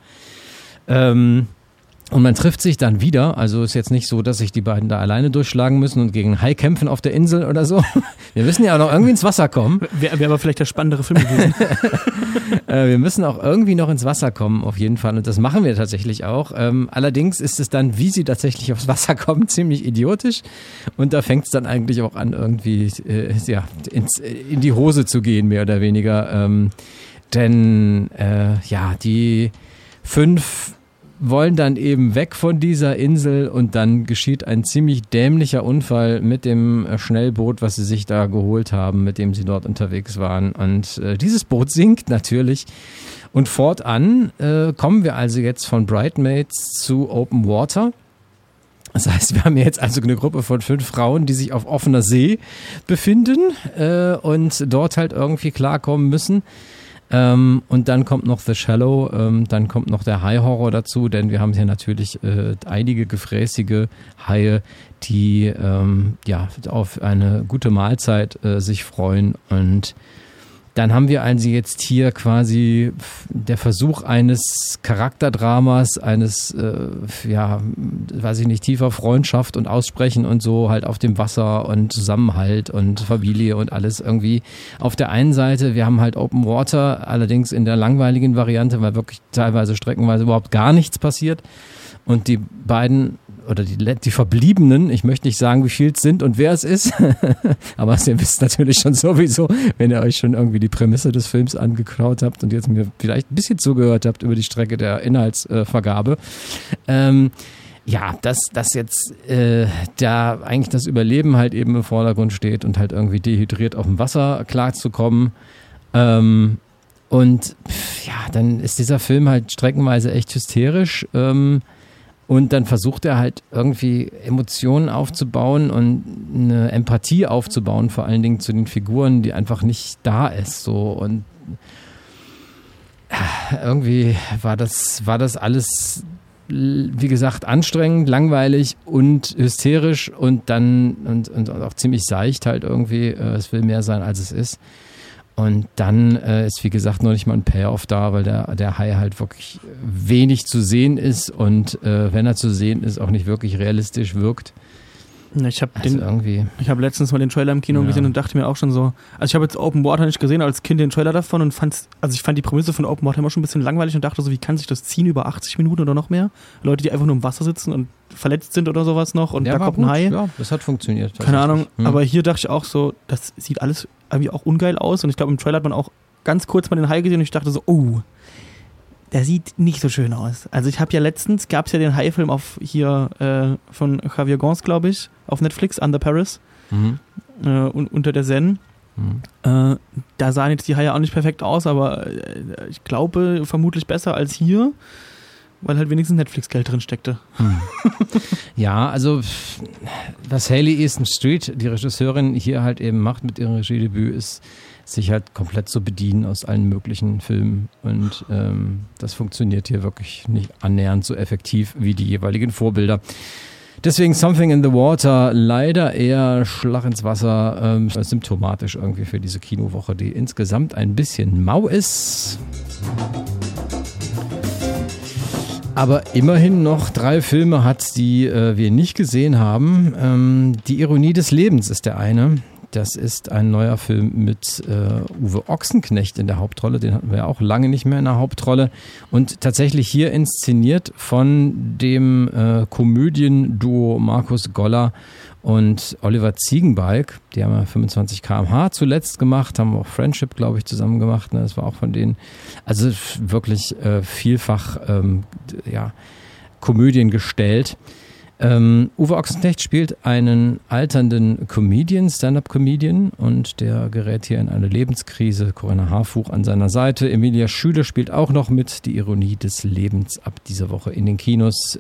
Und man trifft sich dann wieder, also ist jetzt nicht so, dass sich die beiden da alleine durchschlagen müssen und gegen einen Hai kämpfen auf der Insel oder so. Wir müssen ja auch noch irgendwie ins Wasser kommen. Wäre aber vielleicht der spannendere Film gewesen. Wir müssen auch irgendwie noch ins Wasser kommen, auf jeden Fall. Und das machen wir tatsächlich auch. Allerdings ist es dann, wie sie tatsächlich aufs Wasser kommen, ziemlich idiotisch. Und da fängt es dann eigentlich auch an, irgendwie in die Hose zu gehen, mehr oder weniger. Denn die 5 wollen dann eben weg von dieser Insel, und dann geschieht ein ziemlich dämlicher Unfall mit dem Schnellboot, was sie sich da geholt haben, mit dem sie dort unterwegs waren. Und dieses Boot sinkt natürlich. Und fortan kommen wir also jetzt von Bridesmaids zu Open Water. Das heißt, wir haben jetzt also eine Gruppe von 5 Frauen, die sich auf offener See befinden und dort halt irgendwie klarkommen müssen. Und dann kommt noch The Shallow, dann kommt noch der Hai-Horror dazu, denn wir haben hier natürlich einige gefräßige Haie, die auf eine gute Mahlzeit sich freuen. Und Dann haben wir also jetzt hier quasi der Versuch eines Charakterdramas, eines, weiß ich nicht, tiefer Freundschaft und Aussprechen und so halt auf dem Wasser und Zusammenhalt und Familie und alles irgendwie. Auf der einen Seite, wir haben halt Open Water, allerdings in der langweiligen Variante, weil wirklich teilweise streckenweise überhaupt gar nichts passiert. Und die beiden oder die Verbliebenen, ich möchte nicht sagen, wie viel es sind und wer es ist, aber ihr wisst natürlich schon sowieso, wenn ihr euch schon irgendwie die Prämisse des Films angeklaut habt und jetzt mir vielleicht ein bisschen zugehört habt über die Strecke der Inhaltsvergabe. Dass jetzt da eigentlich das Überleben halt eben im Vordergrund steht und halt irgendwie dehydriert auf dem Wasser klarzukommen. Dann ist dieser Film halt streckenweise echt hysterisch. Und dann versucht er halt irgendwie Emotionen aufzubauen und eine Empathie aufzubauen, vor allen Dingen zu den Figuren, die einfach nicht da ist. So. Und irgendwie war das alles, wie gesagt, anstrengend, langweilig und hysterisch und dann und auch ziemlich seicht halt irgendwie. Es will mehr sein, als es ist. Und dann ist, wie gesagt, noch nicht mal ein Payoff da, weil der Hai halt wirklich wenig zu sehen ist und wenn er zu sehen ist, auch nicht wirklich realistisch wirkt. Ich habe letztens mal den Trailer im Kino gesehen und dachte mir auch schon so, also ich habe jetzt Open Water nicht gesehen, als Kind den Trailer davon und ich fand die Prämisse von Open Water immer schon ein bisschen langweilig und dachte so, wie kann sich das ziehen über 80 Minuten oder noch mehr? Leute, die einfach nur im Wasser sitzen und verletzt sind oder sowas noch und da kommt ein Hai. Ja, das hat funktioniert. Keine Ahnung, aber hier dachte ich auch so, das sieht alles irgendwie auch ungeil aus und ich glaube im Trailer hat man auch ganz kurz mal den Hai gesehen und ich dachte so, oh, der sieht nicht so schön aus. Also ich habe ja letztens, gab es ja den Hai-Film von Javier Gons, glaube ich, auf Netflix, Under Paris, unter der Zen. Da sahen jetzt die Haie auch nicht perfekt aus, aber ich glaube vermutlich besser als hier, weil halt wenigstens Netflix-Geld drin steckte. Ja, also was Hayley Easton Street, die Regisseurin, hier halt eben macht mit ihrem Regiedebüt, ist sich halt komplett zu bedienen aus allen möglichen Filmen und das funktioniert hier wirklich nicht annähernd so effektiv wie die jeweiligen Vorbilder. Deswegen Something in the Water, leider eher Schlag ins Wasser, symptomatisch irgendwie für diese Kinowoche, die insgesamt ein bisschen mau ist. Aber immerhin noch 3 Filme hat, die wir nicht gesehen haben. Die Ironie des Lebens ist der eine. Das ist ein neuer Film mit Uwe Ochsenknecht in der Hauptrolle. Den hatten wir ja auch lange nicht mehr in der Hauptrolle. Und tatsächlich hier inszeniert von dem Komödienduo Markus Goller und Oliver Ziegenbalg. Die haben ja 25 km/h zuletzt gemacht, haben auch Friendship, glaube ich, zusammen gemacht. Ne? Das war auch von denen. Also wirklich vielfach Komödien gestellt. Uwe Ochsenknecht spielt einen alternden Comedian, Stand-up-Comedian und der gerät hier in eine Lebenskrise. Corinna Harfuch an seiner Seite. Emilia Schüle spielt auch noch mit. Die Ironie des Lebens ab dieser Woche in den Kinos.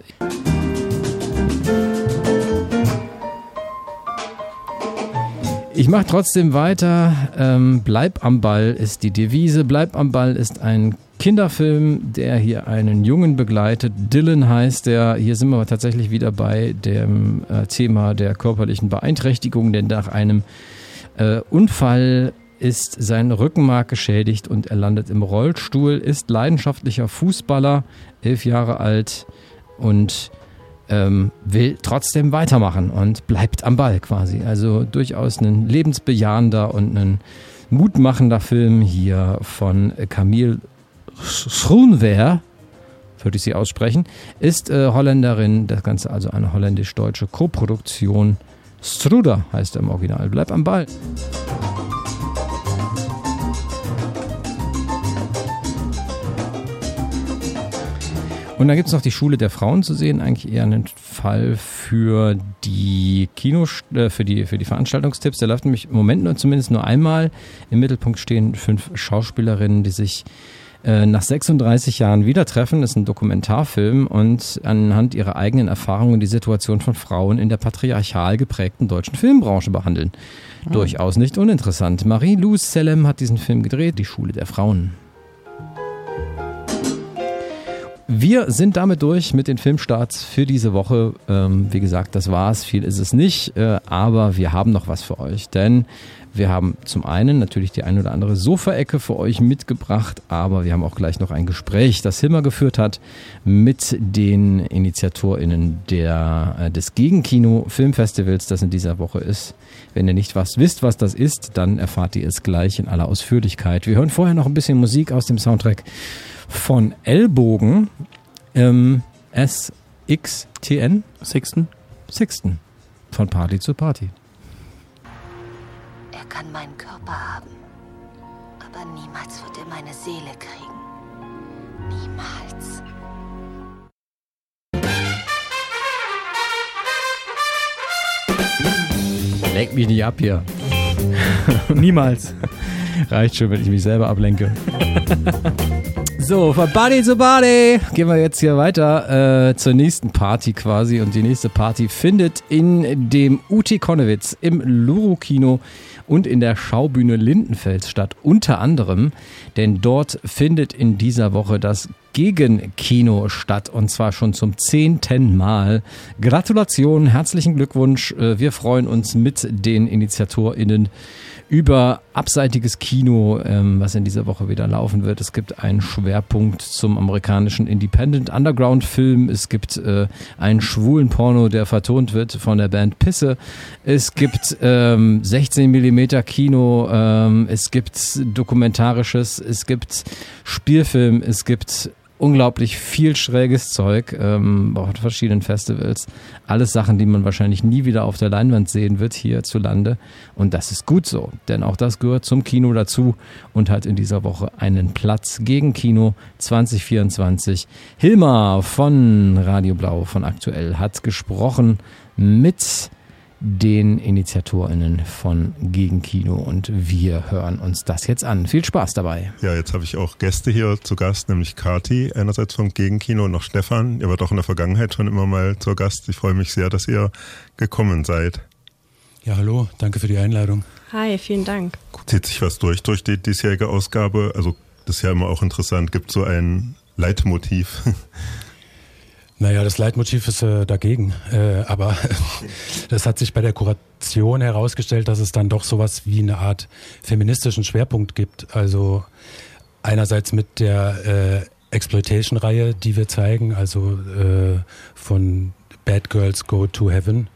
Ich mache trotzdem weiter. Bleib am Ball ist die Devise. Bleib am Ball ist ein Kinderfilm, der hier einen Jungen begleitet. Dylan heißt der. Hier sind wir aber tatsächlich wieder bei dem Thema der körperlichen Beeinträchtigung, denn nach einem Unfall ist sein Rückenmark geschädigt und er landet im Rollstuhl, ist leidenschaftlicher Fußballer, 11 Jahre alt und will trotzdem weitermachen und bleibt am Ball quasi. Also durchaus ein lebensbejahender und ein mutmachender Film hier von Camille Schroenwehr, würde ich sie aussprechen, ist Holländerin. Das Ganze also eine holländisch-deutsche Koproduktion. Struder heißt er im Original. Bleib am Ball. Und dann gibt es noch die Schule der Frauen zu sehen, eigentlich eher ein Fall für die für die Veranstaltungstipps. Der läuft nämlich im Moment zumindest nur einmal. Im Mittelpunkt stehen 5 Schauspielerinnen, die sich nach 36 Jahren wieder treffen. Das ist ein Dokumentarfilm und anhand ihrer eigenen Erfahrungen die Situation von Frauen in der patriarchal geprägten deutschen Filmbranche behandeln. Durchaus nicht uninteressant. Marie-Lou Sellem hat diesen Film gedreht, die Schule der Frauen. Wir sind damit durch mit den Filmstarts für diese Woche. Wie gesagt, das war's. Viel ist es nicht, aber wir haben noch was für euch, denn wir haben zum einen natürlich die ein oder andere Sofaecke für euch mitgebracht, aber wir haben auch gleich noch ein Gespräch, das Hilmar geführt hat mit den InitiatorInnen des Gegenkino-Filmfestivals, das in dieser Woche ist. Wenn ihr nicht wisst, was das ist, dann erfahrt ihr es gleich in aller Ausführlichkeit. Wir hören vorher noch ein bisschen Musik aus dem Soundtrack von Ellbogen, SXTN? Sixten. Von Party zu Party. Er kann meinen Körper haben, aber niemals wird er meine Seele kriegen. Niemals. Lenk mich nicht ab hier. Niemals. Reicht schon, wenn ich mich selber ablenke. So, von Party zu Party gehen wir jetzt hier weiter zur nächsten Party quasi. Und die nächste Party findet in dem UT Konnewitz im Luro-Kino und in der Schaubühne Lindenfels statt. Unter anderem, denn dort findet in dieser Woche das Gegenkino statt und zwar schon zum 10. Mal. Gratulation, herzlichen Glückwunsch. Wir freuen uns mit den InitiatorInnen über abseitiges Kino, was in dieser Woche wieder laufen wird. Es gibt einen Schwerpunkt zum amerikanischen Independent Underground Film. Es gibt einen schwulen Porno, der vertont wird von der Band Pisse. Es gibt 16 mm Kino. Es gibt Dokumentarisches. Es gibt Spielfilm. Es gibt unglaublich viel schräges Zeug auf verschiedenen Festivals. Alles Sachen, die man wahrscheinlich nie wieder auf der Leinwand sehen wird hierzulande. Und das ist gut so, denn auch das gehört zum Kino dazu und hat in dieser Woche einen Platz. Gegenkino 2024. Hilmar von Radio Blau von Aktuell hat gesprochen mit den InitiatorInnen von Gegenkino und wir hören uns das jetzt an. Viel Spaß dabei. Ja, jetzt habe ich auch Gäste hier zu Gast, nämlich Kati, einerseits vom Gegenkino und noch Stefan. Ihr wart auch in der Vergangenheit schon immer mal zu Gast. Ich freue mich sehr, dass ihr gekommen seid. Ja, hallo, danke für die Einladung. Hi, vielen Dank. Zieht sich was durch die diesjährige Ausgabe? Also das ist ja immer auch interessant. Gibt es so ein Leitmotiv? Naja, das Leitmotiv ist dagegen, aber das hat sich bei der Kuration herausgestellt, dass es dann doch sowas wie eine Art feministischen Schwerpunkt gibt. Also einerseits mit der Exploitation-Reihe, die wir zeigen, also von Bad Girls Go to Heaven.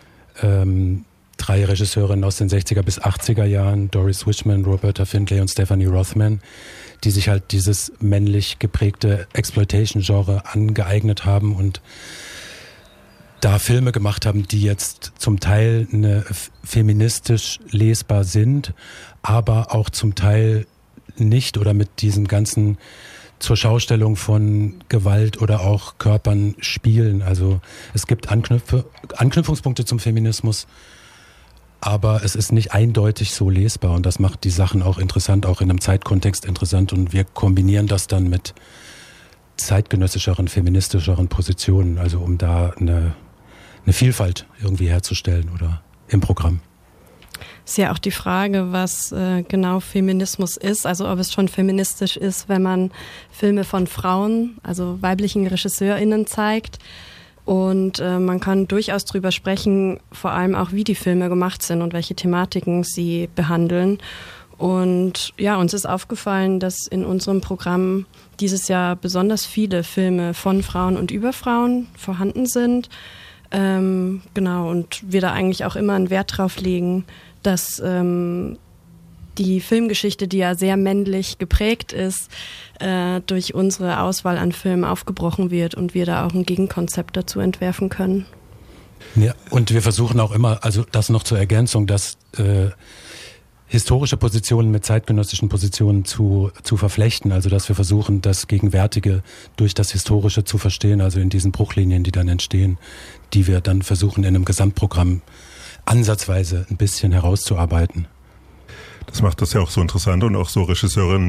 3 Regisseurinnen aus den 60er bis 80er Jahren, Doris Wishman, Roberta Findlay und Stephanie Rothman, die sich halt dieses männlich geprägte Exploitation-Genre angeeignet haben und da Filme gemacht haben, die jetzt zum Teil feministisch lesbar sind, aber auch zum Teil nicht oder mit diesen ganzen zur Schaustellung von Gewalt oder auch Körpern spielen. Also es gibt Anknüpfungspunkte zum Feminismus, aber es ist nicht eindeutig so lesbar und das macht die Sachen auch interessant, auch in einem Zeitkontext interessant und wir kombinieren das dann mit zeitgenössischeren, feministischeren Positionen, also um da eine Vielfalt irgendwie herzustellen oder im Programm. Ist ja auch die Frage, was genau Feminismus ist, also ob es schon feministisch ist, wenn man Filme von Frauen, also weiblichen RegisseurInnen zeigt. Und man kann durchaus drüber sprechen, vor allem auch, wie die Filme gemacht sind und welche Thematiken sie behandeln. Und ja, uns ist aufgefallen, dass in unserem Programm dieses Jahr besonders viele Filme von Frauen und über Frauen vorhanden sind. Genau, und wir da eigentlich auch immer einen Wert drauf legen, dass die Filmgeschichte, die ja sehr männlich geprägt ist, durch unsere Auswahl an Filmen aufgebrochen wird und wir da auch ein Gegenkonzept dazu entwerfen können. Ja, und wir versuchen auch immer, also das noch zur Ergänzung, dass historische Positionen mit zeitgenössischen Positionen zu verflechten, also dass wir versuchen, das Gegenwärtige durch das Historische zu verstehen, also in diesen Bruchlinien, die dann entstehen, die wir dann versuchen in einem Gesamtprogramm ansatzweise ein bisschen herauszuarbeiten. Das macht das ja auch so interessant und auch so Regisseurinnen wie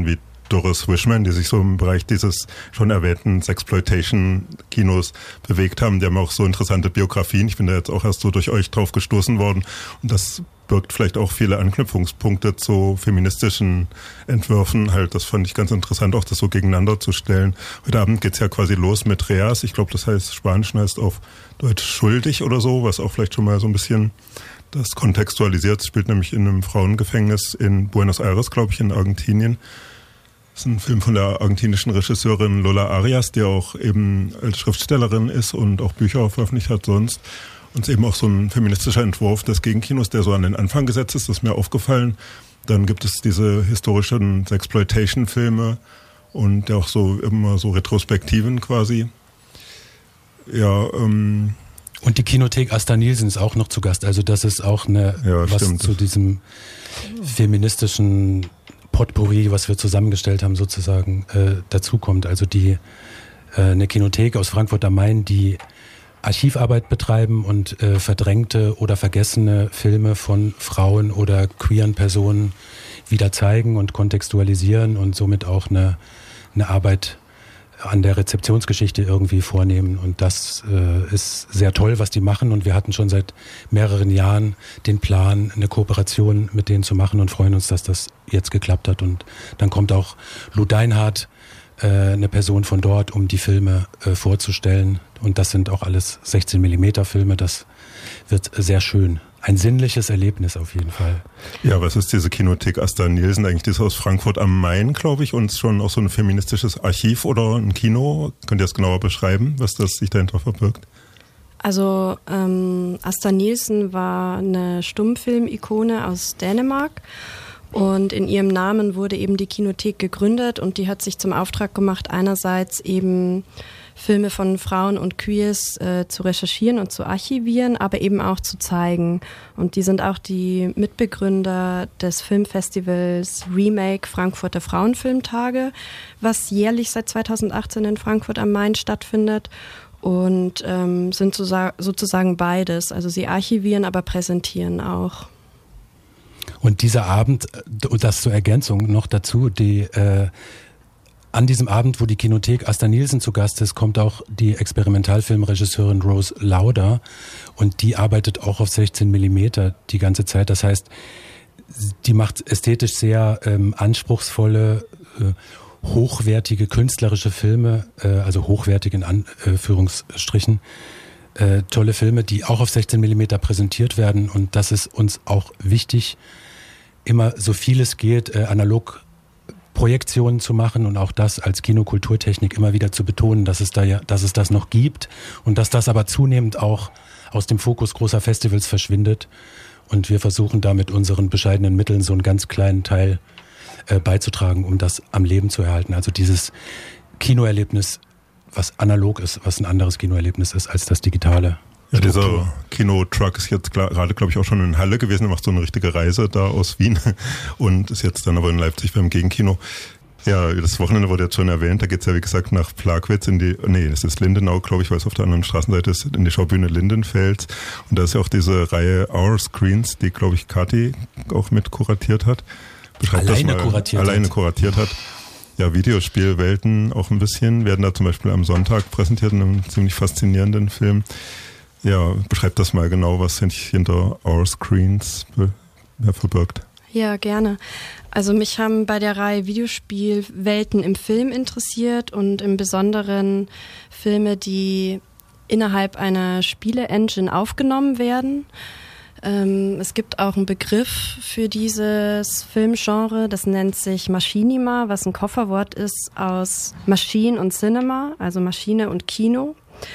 Doris Wishman, die sich so im Bereich dieses schon erwähnten Sexploitation-Kinos bewegt haben. Die haben auch so interessante Biografien. Ich bin da jetzt auch erst so durch euch drauf gestoßen worden. Und das birgt vielleicht auch viele Anknüpfungspunkte zu feministischen Entwürfen. Halt, das fand ich ganz interessant, auch das so gegeneinander zu stellen. Heute Abend geht's ja quasi los mit Reas. Ich glaube, das heißt, Spanisch heißt auf Deutsch schuldig oder so, was auch vielleicht schon mal so ein bisschen das kontextualisiert. Es spielt nämlich in einem Frauengefängnis in Buenos Aires, glaube ich, in Argentinien. Das ist ein Film von der argentinischen Regisseurin Lola Arias, die auch eben als Schriftstellerin ist und auch Bücher veröffentlicht hat sonst. Und es ist eben auch so ein feministischer Entwurf des Gegenkinos, der so an den Anfang gesetzt ist, das ist mir aufgefallen. Dann gibt es diese historischen Sexploitation-Filme und auch so immer so Retrospektiven quasi. Ja, und die Kinothek Asta Nielsen ist auch noch zu Gast. Also das ist auch was stimmt. Zu diesem feministischen Potpourri, was wir zusammengestellt haben, sozusagen dazukommt. Also eine Kinothek aus Frankfurt am Main, die Archivarbeit betreiben und verdrängte oder vergessene Filme von Frauen oder queeren Personen wieder zeigen und kontextualisieren und somit auch eine Arbeit an der Rezeptionsgeschichte irgendwie vornehmen. Und das ist sehr toll, was die machen. Und wir hatten schon seit mehreren Jahren den Plan, eine Kooperation mit denen zu machen und freuen uns, dass das jetzt geklappt hat. Und dann kommt auch Lou Deinhardt, eine Person von dort, um die Filme vorzustellen. Und das sind auch alles 16mm Filme. Das wird sehr schön. Ein sinnliches Erlebnis auf jeden Fall. Ja, was ist diese Kinothek Asta Nielsen eigentlich? Die ist aus Frankfurt am Main, glaube ich, und schon auch so ein feministisches Archiv oder ein Kino. Könnt ihr das genauer beschreiben, was das sich dahinter verbirgt? Also Asta Nielsen war eine Stummfilm-Ikone aus Dänemark. Und in ihrem Namen wurde eben die Kinothek gegründet und die hat sich zum Auftrag gemacht, einerseits eben Filme von Frauen und Queers zu recherchieren und zu archivieren, aber eben auch zu zeigen. Und die sind auch die Mitbegründer des Filmfestivals Remake Frankfurter Frauenfilmtage, was jährlich seit 2018 in Frankfurt am Main stattfindet. Und sind sozusagen beides. Also sie archivieren, aber präsentieren auch. Und dieser Abend, das zur Ergänzung noch dazu, an diesem Abend, wo die Kinothek Asta Nielsen zu Gast ist, kommt auch die Experimentalfilmregisseurin Rose Lauder und die arbeitet auch auf 16mm die ganze Zeit. Das heißt, die macht ästhetisch sehr anspruchsvolle, hochwertige künstlerische Filme, also hochwertig in Anführungsstrichen, tolle Filme, die auch auf 16mm präsentiert werden und das ist uns auch wichtig, immer so viel es geht, analog Projektionen zu machen und auch das als Kinokulturtechnik immer wieder zu betonen, dass es das noch gibt und dass das aber zunehmend auch aus dem Fokus großer Festivals verschwindet und wir versuchen da mit unseren bescheidenen Mitteln so einen ganz kleinen Teil beizutragen, um das am Leben zu erhalten. Also dieses Kinoerlebnis, was analog ist, was ein anderes Kinoerlebnis ist als das digitale. Ja, dieser Kinotruck ist jetzt gerade, glaube ich, auch schon in Halle gewesen. Er macht so eine richtige Reise da aus Wien und ist jetzt dann aber in Leipzig beim Gegenkino. Ja, das Wochenende wurde jetzt schon erwähnt. Da geht's ja, wie gesagt, nach Plagwitz das ist Lindenau, glaube ich, weil es auf der anderen Straßenseite ist, in die Schaubühne Lindenfels. Und da ist ja auch diese Reihe Our Screens, die, glaube ich, Kathi auch mit kuratiert hat. Alleine kuratiert hat. Ja, Videospielwelten auch ein bisschen, werden da zum Beispiel am Sonntag präsentiert in einem ziemlich faszinierenden Film. Ja, beschreibt das mal genau, was sich hinter Our Screens verbirgt. Ja, gerne. Also mich haben bei der Reihe Videospielwelten im Film interessiert und im Besonderen Filme, die innerhalb einer Spiele-Engine aufgenommen werden. Es gibt auch einen Begriff für dieses Filmgenre, das nennt sich Machinima, was ein Kofferwort ist aus Machine und Cinema, also Maschine und Kino.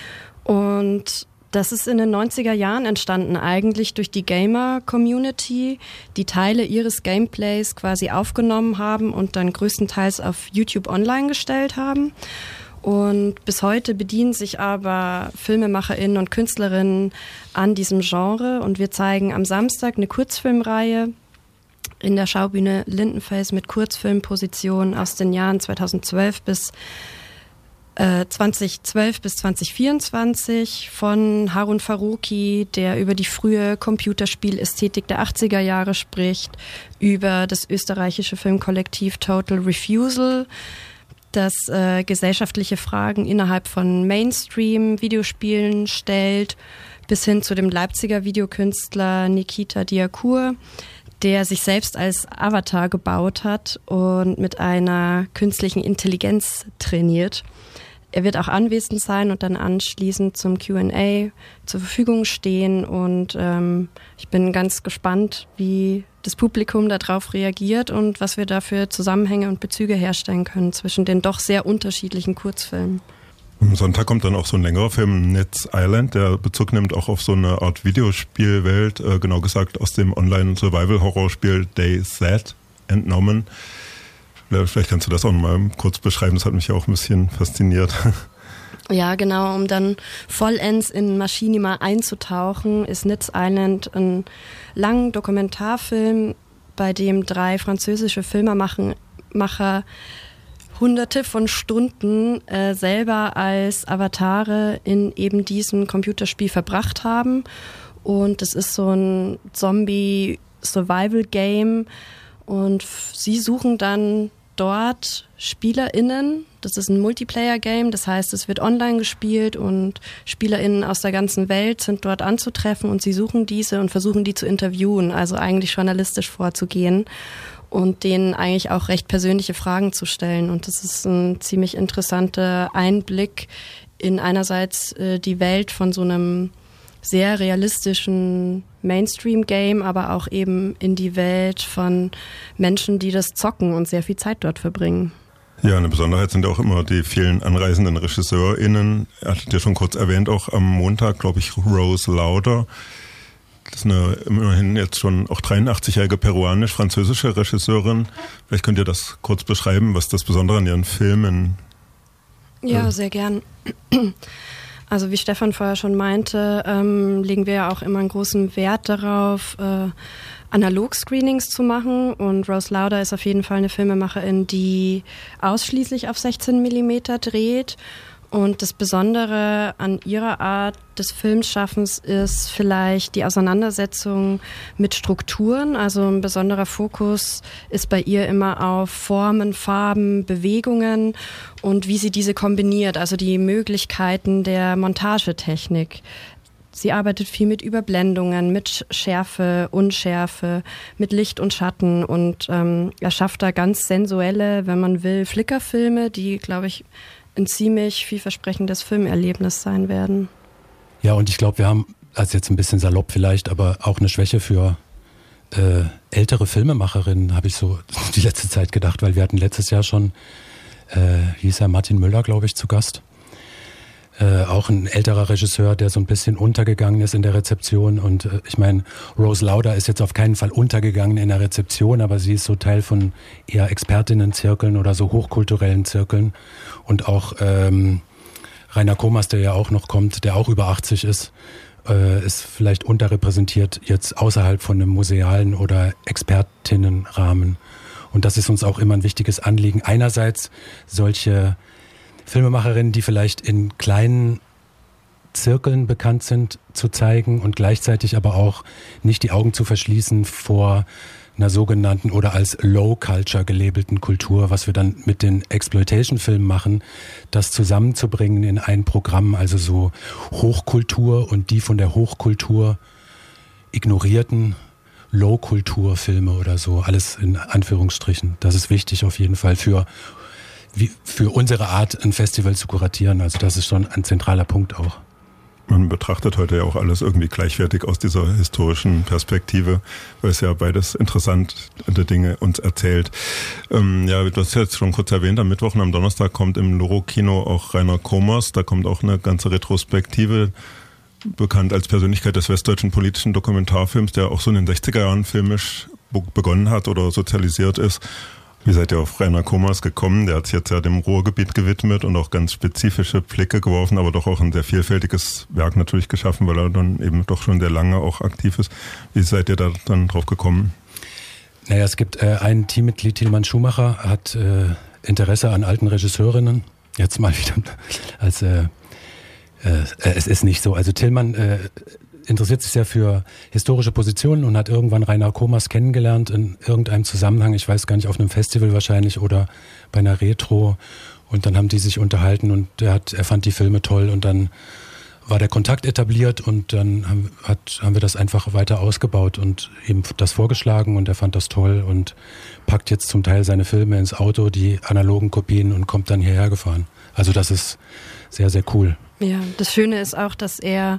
Und das ist in den 90er Jahren entstanden, eigentlich durch die Gamer-Community, die Teile ihres Gameplays quasi aufgenommen haben und dann größtenteils auf YouTube online gestellt haben. Und bis heute bedienen sich aber FilmemacherInnen und KünstlerInnen an diesem Genre. Und wir zeigen am Samstag eine Kurzfilmreihe in der Schaubühne Lindenfels mit Kurzfilmpositionen aus den Jahren 2012 bis 2012 bis 2024 von Harun Farooqi, der über die frühe Computerspielästhetik der 80er Jahre spricht, über das österreichische Filmkollektiv Total Refusal, das gesellschaftliche Fragen innerhalb von Mainstream-Videospielen stellt, bis hin zu dem Leipziger Videokünstler Nikita Diakur, der sich selbst als Avatar gebaut hat und mit einer künstlichen Intelligenz trainiert. Er wird auch anwesend sein und dann anschließend zum Q&A zur Verfügung stehen. Und ich bin ganz gespannt, wie das Publikum darauf reagiert und was wir da für Zusammenhänge und Bezüge herstellen können zwischen den doch sehr unterschiedlichen Kurzfilmen. Am Sonntag kommt dann auch so ein längerer Film, Ned's Island, der Bezug nimmt auch auf so eine Art Videospielwelt, genau gesagt aus dem Online-Survival-Horrorspiel Day Z entnommen. Vielleicht kannst du das auch mal kurz beschreiben, das hat mich ja auch ein bisschen fasziniert. Ja, genau, um dann vollends in Machinima einzutauchen, ist Ned's Island ein langer Dokumentarfilm, bei dem 3 französische Filmemacher Hunderte von Stunden selber als Avatare in eben diesem Computerspiel verbracht haben. Und es ist so ein Zombie-Survival-Game. Und sie suchen dann dort SpielerInnen. Das ist ein Multiplayer-Game, das heißt, es wird online gespielt und SpielerInnen aus der ganzen Welt sind dort anzutreffen und sie suchen diese und versuchen die zu interviewen, also eigentlich journalistisch vorzugehen und denen eigentlich auch recht persönliche Fragen zu stellen. Und das ist ein ziemlich interessanter Einblick in einerseits die Welt von so einem sehr realistischen Mainstream-Game, aber auch eben in die Welt von Menschen, die das zocken und sehr viel Zeit dort verbringen. Ja, eine Besonderheit sind auch immer die vielen anreisenden RegisseurInnen. Er hat ja schon kurz erwähnt, auch am Montag, glaube ich, Rose Lauder. Das ist eine immerhin jetzt schon auch 83-jährige peruanisch-französische Regisseurin. Vielleicht könnt ihr das kurz beschreiben, was das Besondere an ihren Filmen ist. Ja, sehr gern. Also wie Stefan vorher schon meinte, legen wir ja auch immer einen großen Wert darauf, Analog-Screenings zu machen. Und Rose Lauder ist auf jeden Fall eine Filmemacherin, die ausschließlich auf 16 mm dreht. Und das Besondere an ihrer Art des Filmschaffens ist vielleicht die Auseinandersetzung mit Strukturen. Also ein besonderer Fokus ist bei ihr immer auf Formen, Farben, Bewegungen und wie sie diese kombiniert, also die Möglichkeiten der Montagetechnik. Sie arbeitet viel mit Überblendungen, mit Schärfe, Unschärfe, mit Licht und Schatten und erschafft da ganz sensuelle, wenn man will, Flickerfilme, die, glaube ich, ein ziemlich vielversprechendes Filmerlebnis sein werden. Ja, und ich glaube, wir haben, also jetzt ein bisschen salopp vielleicht, aber auch eine Schwäche für ältere Filmemacherinnen, habe ich so die letzte Zeit gedacht, weil wir hatten letztes Jahr schon, hieß er Martin Müller, glaube ich, zu Gast. Auch ein älterer Regisseur, der so ein bisschen untergegangen ist in der Rezeption. Und ich meine, Rose Lauder ist jetzt auf keinen Fall untergegangen in der Rezeption, aber sie ist so Teil von eher Expertinnenzirkeln oder so hochkulturellen Zirkeln. Und auch Rainer Komas, der ja auch noch kommt, der auch über 80 ist vielleicht unterrepräsentiert jetzt außerhalb von einem musealen oder Expertinnenrahmen. Und das ist uns auch immer ein wichtiges Anliegen. Einerseits solche Filmemacherinnen, die vielleicht in kleinen Zirkeln bekannt sind, zu zeigen und gleichzeitig aber auch nicht die Augen zu verschließen vor einer sogenannten oder als Low Culture gelabelten Kultur, was wir dann mit den Exploitation-Filmen machen, das zusammenzubringen in ein Programm, also so Hochkultur und die von der Hochkultur ignorierten Low-Kultur-Filme oder so, alles in Anführungsstrichen. Das ist wichtig auf jeden Fall für unsere Art, ein Festival zu kuratieren. Also das ist schon ein zentraler Punkt auch. Man betrachtet heute ja auch alles irgendwie gleichwertig aus dieser historischen Perspektive, weil es ja beides interessante Dinge uns erzählt. Ja, du hast jetzt schon kurz erwähnt, am Mittwoch und am Donnerstag kommt im Loro-Kino auch Rainer Komas. Da kommt auch eine ganze Retrospektive, bekannt als Persönlichkeit des westdeutschen politischen Dokumentarfilms, der auch so in den 60er Jahren filmisch begonnen hat oder sozialisiert ist. Wie seid ihr auf Rainer Komas gekommen? Der hat sich jetzt ja dem Ruhrgebiet gewidmet und auch ganz spezifische Blicke geworfen, aber doch auch ein sehr vielfältiges Werk natürlich geschaffen, weil er dann eben doch schon sehr lange auch aktiv ist. Wie seid ihr da dann drauf gekommen? Naja, es gibt ein Teammitglied, Tilman Schumacher, hat Interesse an alten Regisseurinnen jetzt mal wieder als es ist nicht so. Also Tillmann interessiert sich sehr für historische Positionen und hat irgendwann Rainer Komas kennengelernt in irgendeinem Zusammenhang, ich weiß gar nicht, auf einem Festival wahrscheinlich oder bei einer Retro, und dann haben die sich unterhalten und er fand die Filme toll und dann war der Kontakt etabliert und dann haben wir das einfach weiter ausgebaut und ihm das vorgeschlagen und er fand das toll und packt jetzt zum Teil seine Filme ins Auto, die analogen Kopien, und kommt dann hierher gefahren. Also das ist sehr, sehr cool. Ja, das Schöne ist auch, dass er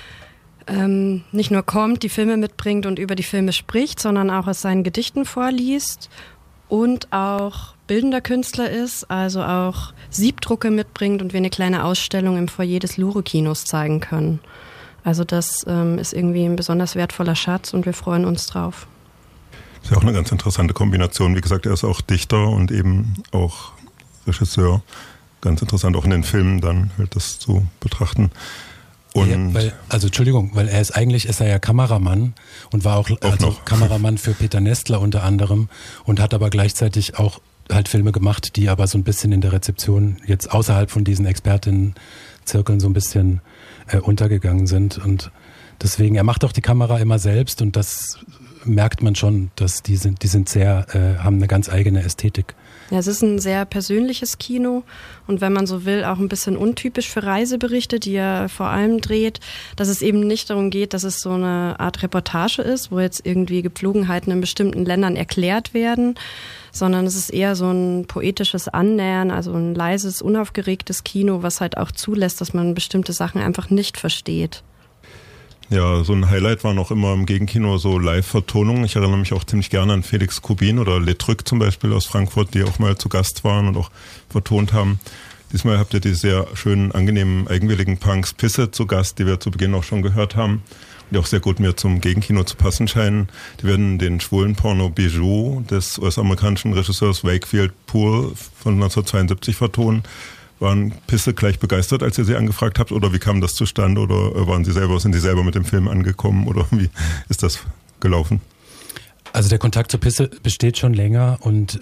nicht nur kommt, die Filme mitbringt und über die Filme spricht, sondern auch aus seinen Gedichten vorliest und auch bildender Künstler ist, also auch Siebdrucke mitbringt und wir eine kleine Ausstellung im Foyer des Luro-Kinos zeigen können. Also das ist irgendwie ein besonders wertvoller Schatz und wir freuen uns drauf. Ist ja auch eine ganz interessante Kombination. Wie gesagt, er ist auch Dichter und eben auch Regisseur. Ganz interessant, auch in den Filmen dann halt das zu betrachten. Und ja, weil eigentlich ist er ja Kameramann und war auch Kameramann für Peter Nestler unter anderem und hat aber gleichzeitig auch halt Filme gemacht, die aber so ein bisschen in der Rezeption jetzt außerhalb von diesen Expertinnenzirkeln so ein bisschen untergegangen sind, und deswegen, er macht auch die Kamera immer selbst und das merkt man schon, dass die sind sehr, haben eine ganz eigene Ästhetik. Ja, es ist ein sehr persönliches Kino und wenn man so will, auch ein bisschen untypisch für Reiseberichte, die er vor allem dreht, dass es eben nicht darum geht, dass es so eine Art Reportage ist, wo jetzt irgendwie Gepflogenheiten in bestimmten Ländern erklärt werden, sondern es ist eher so ein poetisches Annähern, also ein leises, unaufgeregtes Kino, was halt auch zulässt, dass man bestimmte Sachen einfach nicht versteht. Ja, so ein Highlight war noch immer im Gegenkino so Live-Vertonungen. Ich erinnere mich auch ziemlich gerne an Felix Kubin oder Le Truc zum Beispiel aus Frankfurt, die auch mal zu Gast waren und auch vertont haben. Diesmal habt ihr die sehr schönen, angenehmen, eigenwilligen Punks Pisse zu Gast, die wir zu Beginn auch schon gehört haben, die auch sehr gut mir zum Gegenkino zu passen scheinen. Die werden den schwulen Porno Bijou des US-amerikanischen Regisseurs Wakefield Poole von 1972 vertonen. Waren Pisse gleich begeistert, als ihr sie angefragt habt, oder wie kam das zustande, oder sind sie selber mit dem Film angekommen, oder wie ist das gelaufen? Also der Kontakt zur Pisse besteht schon länger und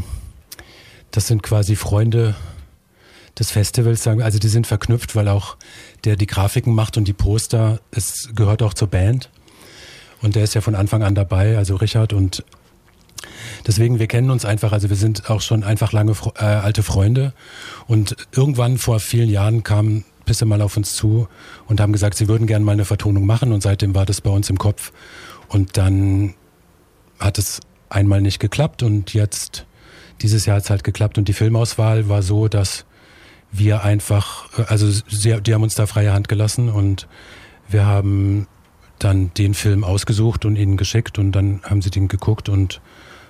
das sind quasi Freunde des Festivals, sagen wir. Also die sind verknüpft, weil auch der die Grafiken macht und die Poster, es gehört auch zur Band und der ist ja von Anfang an dabei, also Richard, und deswegen, wir kennen uns einfach, also wir sind auch schon einfach lange alte Freunde und irgendwann vor vielen Jahren kamen Pisse mal auf uns zu und haben gesagt, sie würden gerne mal eine Vertonung machen und seitdem war das bei uns im Kopf und dann hat es einmal nicht geklappt und jetzt, dieses Jahr hat es halt geklappt und die Filmauswahl war so, dass wir einfach, die haben uns da freie Hand gelassen und wir haben dann den Film ausgesucht und ihnen geschickt und dann haben sie den geguckt und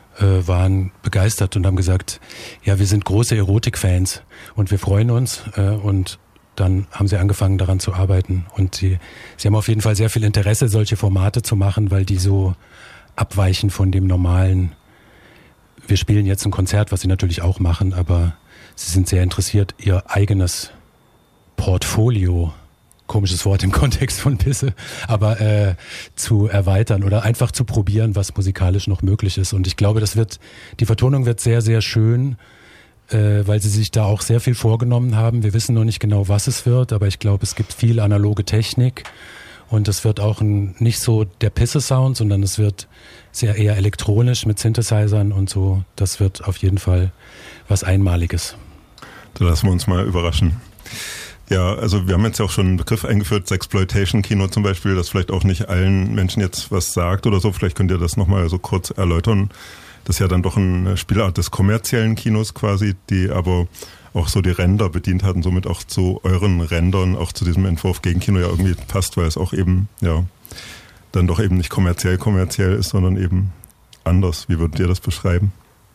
waren begeistert und haben gesagt, ja, wir sind große Erotik-Fans und wir freuen uns und dann haben sie angefangen daran zu arbeiten und sie haben auf jeden Fall sehr viel Interesse, solche Formate zu machen, weil die so abweichen von dem normalen, wir spielen jetzt ein Konzert, was sie natürlich auch machen, aber sie sind sehr interessiert, ihr eigenes Portfolio, komisches Wort im Kontext von Pisse, aber zu erweitern oder einfach zu probieren, was musikalisch noch möglich ist. Und ich glaube, die Vertonung wird sehr, sehr schön, weil sie sich da auch sehr viel vorgenommen haben. Wir wissen noch nicht genau, was es wird, aber ich glaube, es gibt viel analoge Technik und es wird auch nicht so der Pisse-Sound, sondern es wird sehr eher elektronisch mit Synthesizern und so. Das wird auf jeden Fall was Einmaliges. Da lassen wir uns mal überraschen. Ja, also wir haben jetzt ja auch schon einen Begriff eingeführt, Sexploitation-Kino zum Beispiel, das vielleicht auch nicht allen Menschen jetzt was sagt oder so. Vielleicht könnt ihr das nochmal so kurz erläutern. Das ist ja dann doch eine Spielart des kommerziellen Kinos quasi, die aber auch so die Ränder bedient hat und somit auch zu euren Rändern, auch zu diesem Entwurf Gegenkino ja irgendwie passt, weil es auch eben, ja, dann doch eben nicht kommerziell ist, sondern eben anders. Wie würdet ihr das beschreiben?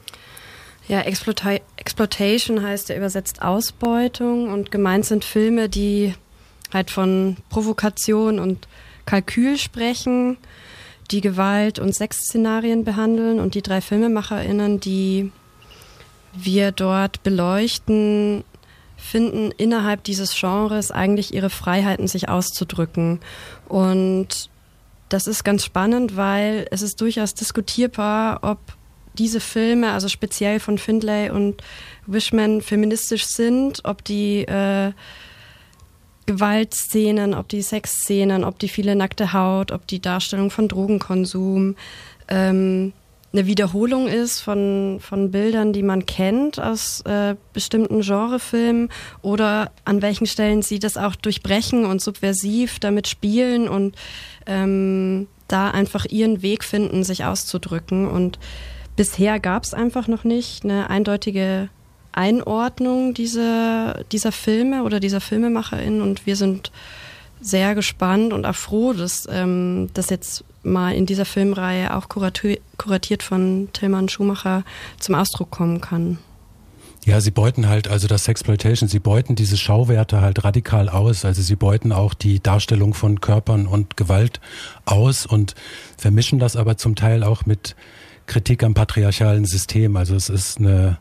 Ja, Exploitation heißt ja übersetzt Ausbeutung und gemeint sind Filme, die halt von Provokation und Kalkül sprechen, die Gewalt- und Sexszenarien behandeln und die 3 FilmemacherInnen, die wir dort beleuchten, finden innerhalb dieses Genres eigentlich ihre Freiheiten, sich auszudrücken. Und das ist ganz spannend, weil es ist durchaus diskutierbar, ob diese Filme, also speziell von Findlay und Wishman, feministisch sind, ob die Gewaltszenen, ob die Sexszenen, ob die viele nackte Haut, ob die Darstellung von Drogenkonsum eine Wiederholung ist von Bildern, die man kennt aus bestimmten Genrefilmen, oder an welchen Stellen sie das auch durchbrechen und subversiv damit spielen und da einfach ihren Weg finden, sich auszudrücken. Und bisher gab es einfach noch nicht eine eindeutige Einordnung dieser Filme oder dieser FilmemacherInnen, und wir sind sehr gespannt und auch froh, dass das jetzt mal in dieser Filmreihe auch kuratiert von Tilman Schumacher zum Ausdruck kommen kann. Ja, sie beuten halt, also das Sexploitation, sie beuten diese Schauwerte halt radikal aus. Also sie beuten auch die Darstellung von Körpern und Gewalt aus und vermischen das aber zum Teil auch mit Kritik am patriarchalen System. Also es ist eine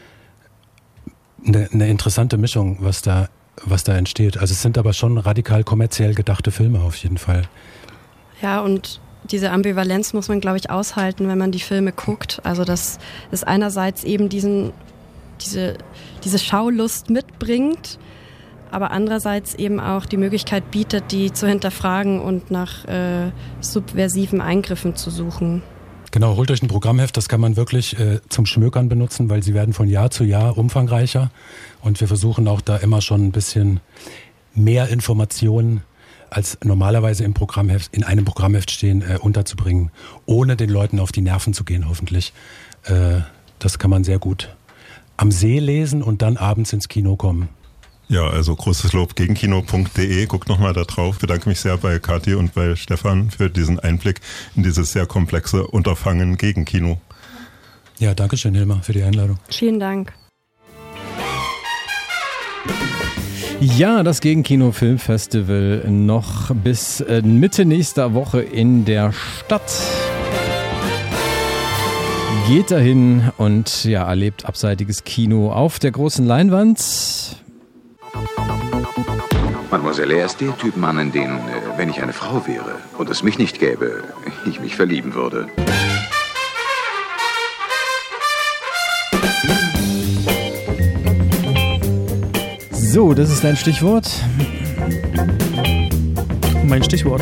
interessante Mischung, was da entsteht. Also es sind aber schon radikal kommerziell gedachte Filme auf jeden Fall. Ja, und diese Ambivalenz muss man, glaube ich, aushalten, wenn man die Filme guckt. Also dass es einerseits eben diese Schaulust mitbringt, aber andererseits eben auch die Möglichkeit bietet, die zu hinterfragen und nach subversiven Eingriffen zu suchen. Genau, holt euch ein Programmheft, das kann man wirklich zum Schmökern benutzen, weil sie werden von Jahr zu Jahr umfangreicher, und wir versuchen auch da immer schon ein bisschen mehr Informationen als normalerweise in einem Programmheft stehen, unterzubringen, ohne den Leuten auf die Nerven zu gehen, hoffentlich. Das kann man sehr gut am See lesen und dann abends ins Kino kommen. Ja, also großes Lob gegenkino.de. Guckt nochmal da drauf. Ich bedanke mich sehr bei Kathi und bei Stefan für diesen Einblick in dieses sehr komplexe Unterfangen Gegenkino. Ja, danke schön, Hilmar, für die Einladung. Vielen Dank. Ja, das Gegenkino Filmfestival noch bis Mitte nächster Woche in der Stadt. Geht dahin und ja, erlebt abseitiges Kino auf der großen Leinwand. Mademoiselle, er ist der Typ Mann, in den, wenn ich eine Frau wäre und es mich nicht gäbe, ich mich verlieben würde. So, das ist dein Stichwort. Mein Stichwort.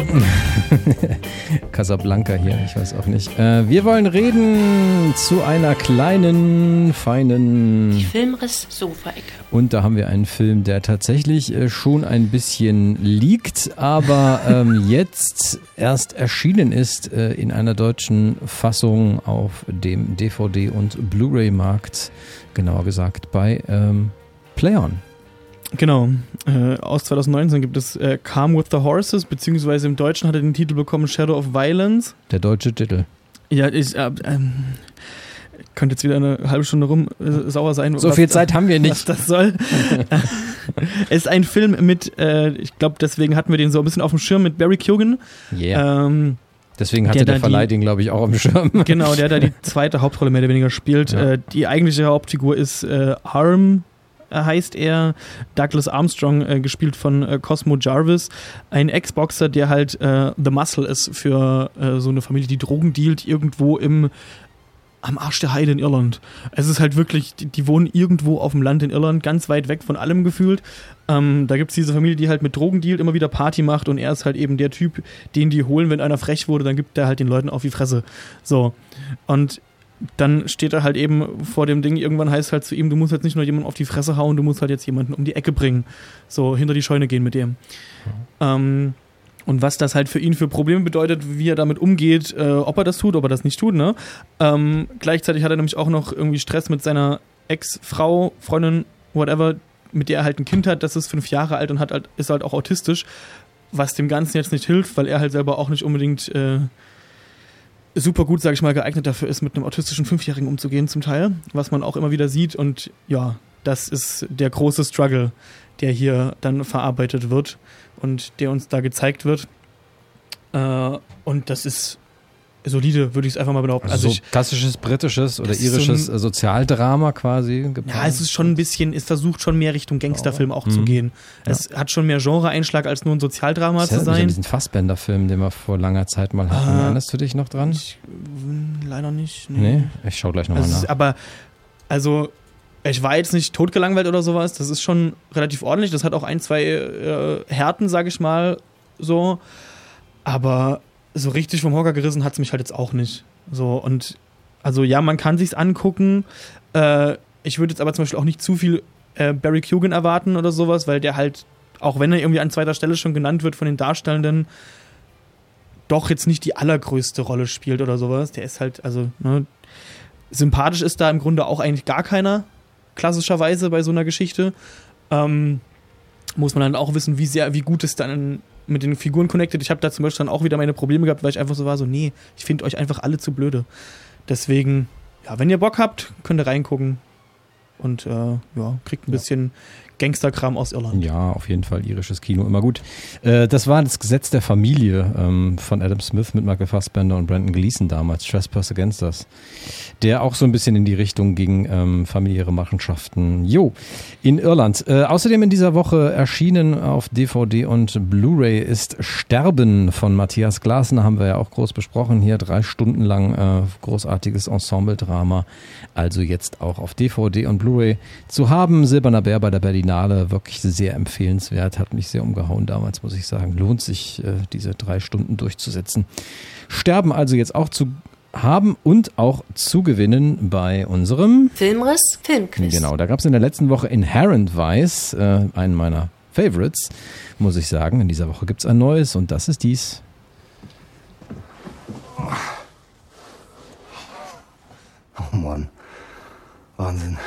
Casablanca hier, ich weiß auch nicht. Wir wollen reden zu einer kleinen, feinen... Die Filmriss-Sofa-Ecke. Und da haben wir einen Film, der tatsächlich schon ein bisschen liegt, aber jetzt erst erschienen ist in einer deutschen Fassung auf dem DVD- und Blu-ray-Markt, genauer gesagt bei Play-On. Genau, aus 2019 gibt es Calm with the Horses, beziehungsweise im Deutschen hat er den Titel bekommen Shadow of Violence. Der deutsche Titel. Ja, ich könnte jetzt wieder eine halbe Stunde sauer sein. So viel Zeit haben wir nicht. Was das soll. Es ist ein Film mit, ich glaube, deswegen hatten wir den so ein bisschen auf dem Schirm, mit Barry Keoghan. Yeah. Deswegen hatte der Verleih den, glaube ich, auch auf dem Schirm. Genau, der da die zweite Hauptrolle mehr oder weniger spielt. Ja. Die eigentliche Hauptfigur ist Harm, heißt er, Douglas Armstrong, gespielt von Cosmo Jarvis, ein Ex-Boxer, der halt The Muscle ist für so eine Familie, die Drogen dealt, irgendwo am Arsch der Heide in Irland. Es ist halt wirklich, die wohnen irgendwo auf dem Land in Irland, ganz weit weg von allem gefühlt. Da gibt es diese Familie, die halt mit Drogen dealt, immer wieder Party macht, und er ist halt eben der Typ, den die holen, wenn einer frech wurde, dann gibt er halt den Leuten auf die Fresse. So. Und dann steht er halt eben vor dem Ding, irgendwann heißt es halt zu ihm, du musst jetzt nicht nur jemanden auf die Fresse hauen, du musst halt jetzt jemanden um die Ecke bringen. So, hinter die Scheune gehen mit dem. Und was das halt für ihn für Probleme bedeutet, wie er damit umgeht, ob er das tut, ob er das nicht tut, ne? Gleichzeitig hat er nämlich auch noch irgendwie Stress mit seiner Ex-Frau, Freundin, whatever, mit der er halt ein Kind hat, das ist 5 Jahre alt und ist halt auch autistisch, was dem Ganzen jetzt nicht hilft, weil er halt selber auch nicht unbedingt super gut, sage ich mal, geeignet dafür ist, mit einem autistischen 5-Jährigen umzugehen zum Teil, was man auch immer wieder sieht, und ja, das ist der große Struggle, der hier dann verarbeitet wird und der uns da gezeigt wird, und das ist solide, würde ich es einfach mal behaupten. Also so klassisches britisches oder irisches so Sozialdrama quasi. Ja, es ist schon ein bisschen, es versucht schon mehr Richtung Gangsterfilm auch zu gehen. Ja. Es hat schon mehr Genre-Einschlag, als nur ein Sozialdrama zu sein. Diesen Fassbender-Film, den wir vor langer Zeit mal hatten. Erinnerst du dich noch dran? leider nicht. Nee, ich schau gleich nochmal nach. Aber, also, ich war jetzt nicht totgelangweilt oder sowas. Das ist schon relativ ordentlich. Das hat auch 1, 2 Härten, sag ich mal, so. Aber so richtig vom Hocker gerissen hat es mich halt jetzt auch nicht. So, und also ja, man kann sich's angucken. Ich würde jetzt aber zum Beispiel auch nicht zu viel Barry Keoghan erwarten oder sowas, weil der halt, auch wenn er irgendwie an zweiter Stelle schon genannt wird von den Darstellenden, doch jetzt nicht die allergrößte Rolle spielt oder sowas. Der ist halt, also, ne, sympathisch ist da im Grunde auch eigentlich gar keiner, klassischerweise bei so einer Geschichte. Muss man dann auch wissen, wie gut es dann mit den Figuren connected. Ich habe da zum Beispiel dann auch wieder meine Probleme gehabt, weil ich einfach so war, so, nee, ich finde euch einfach alle zu blöde. Deswegen, ja, wenn ihr Bock habt, könnt ihr reingucken und kriegt ein bisschen Gangsterkram aus Irland. Ja, auf jeden Fall irisches Kino, immer gut. Das war das Gesetz der Familie von Adam Smith mit Michael Fassbender und Brendan Gleeson damals, Trespass Against Us, der auch so ein bisschen in die Richtung ging, familiäre Machenschaften. Jo, in Irland. Außerdem in dieser Woche erschienen auf DVD und Blu-ray ist Sterben von Matthias Glasner, haben wir ja auch groß besprochen hier, 3 Stunden lang großartiges Ensemble-Drama, also jetzt auch auf DVD und Blu-ray zu haben. Silberner Bär bei der Berlinale, wirklich sehr empfehlenswert, hat mich sehr umgehauen damals, muss ich sagen. Lohnt sich, diese 3 Stunden durchzusetzen. Sterben also jetzt auch zu haben und auch zu gewinnen bei unserem Filmriss Filmquiz. Genau, da gab es in der letzten Woche Inherent Vice, einen meiner Favorites, muss ich sagen. In dieser Woche gibt es ein neues und das ist dies. Oh Mann, Wahnsinn.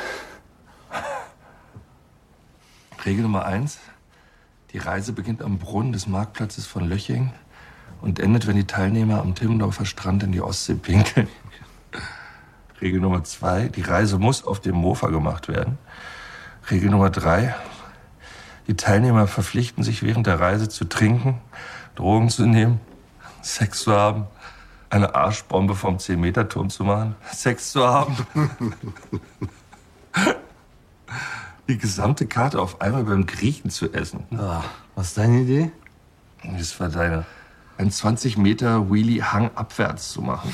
Regel Nummer 1. Die Reise beginnt am Brunnen des Marktplatzes von Löching und endet, wenn die Teilnehmer am Timmendorfer Strand in die Ostsee pinkeln. Regel Nummer 2. Die Reise muss auf dem Mofa gemacht werden. Regel Nummer 3. Die Teilnehmer verpflichten sich während der Reise zu trinken, Drogen zu nehmen, Sex zu haben, eine Arschbombe vom 10-Meter-Turm zu machen, Sex zu haben. Die gesamte Karte auf einmal beim Griechen zu essen. Ah, was ist deine Idee? Das war deine. Ein 20 Meter Wheelie Hang abwärts zu machen.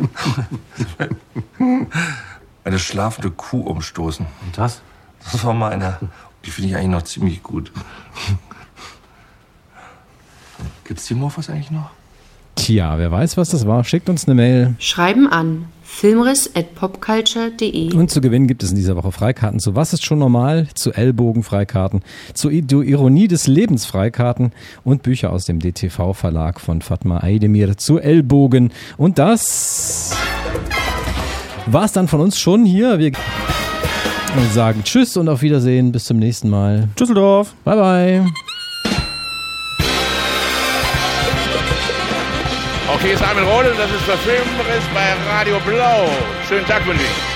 Eine schlafende Kuh umstoßen. Und das? Das war meine. Die finde ich eigentlich noch ziemlich gut. Gibt's die Morphos eigentlich noch? Tja, wer weiß, was das war, schickt uns eine Mail. Schreiben an filmriss@popculture.de. Und zu gewinnen gibt es in dieser Woche Freikarten zu Was ist schon normal, zu Ellbogen-Freikarten, zur Ironie des Lebens Freikarten und Bücher aus dem DTV-Verlag von Fatma Aydemir zu Ellbogen. Und das war's dann von uns schon hier. Wir sagen Tschüss und auf Wiedersehen. Bis zum nächsten Mal. Düsseldorf. Bye, bye. Okay, ist Armin Rohde und das ist der Filmriss bei Radio Blau. Schönen Tag wünsche ich.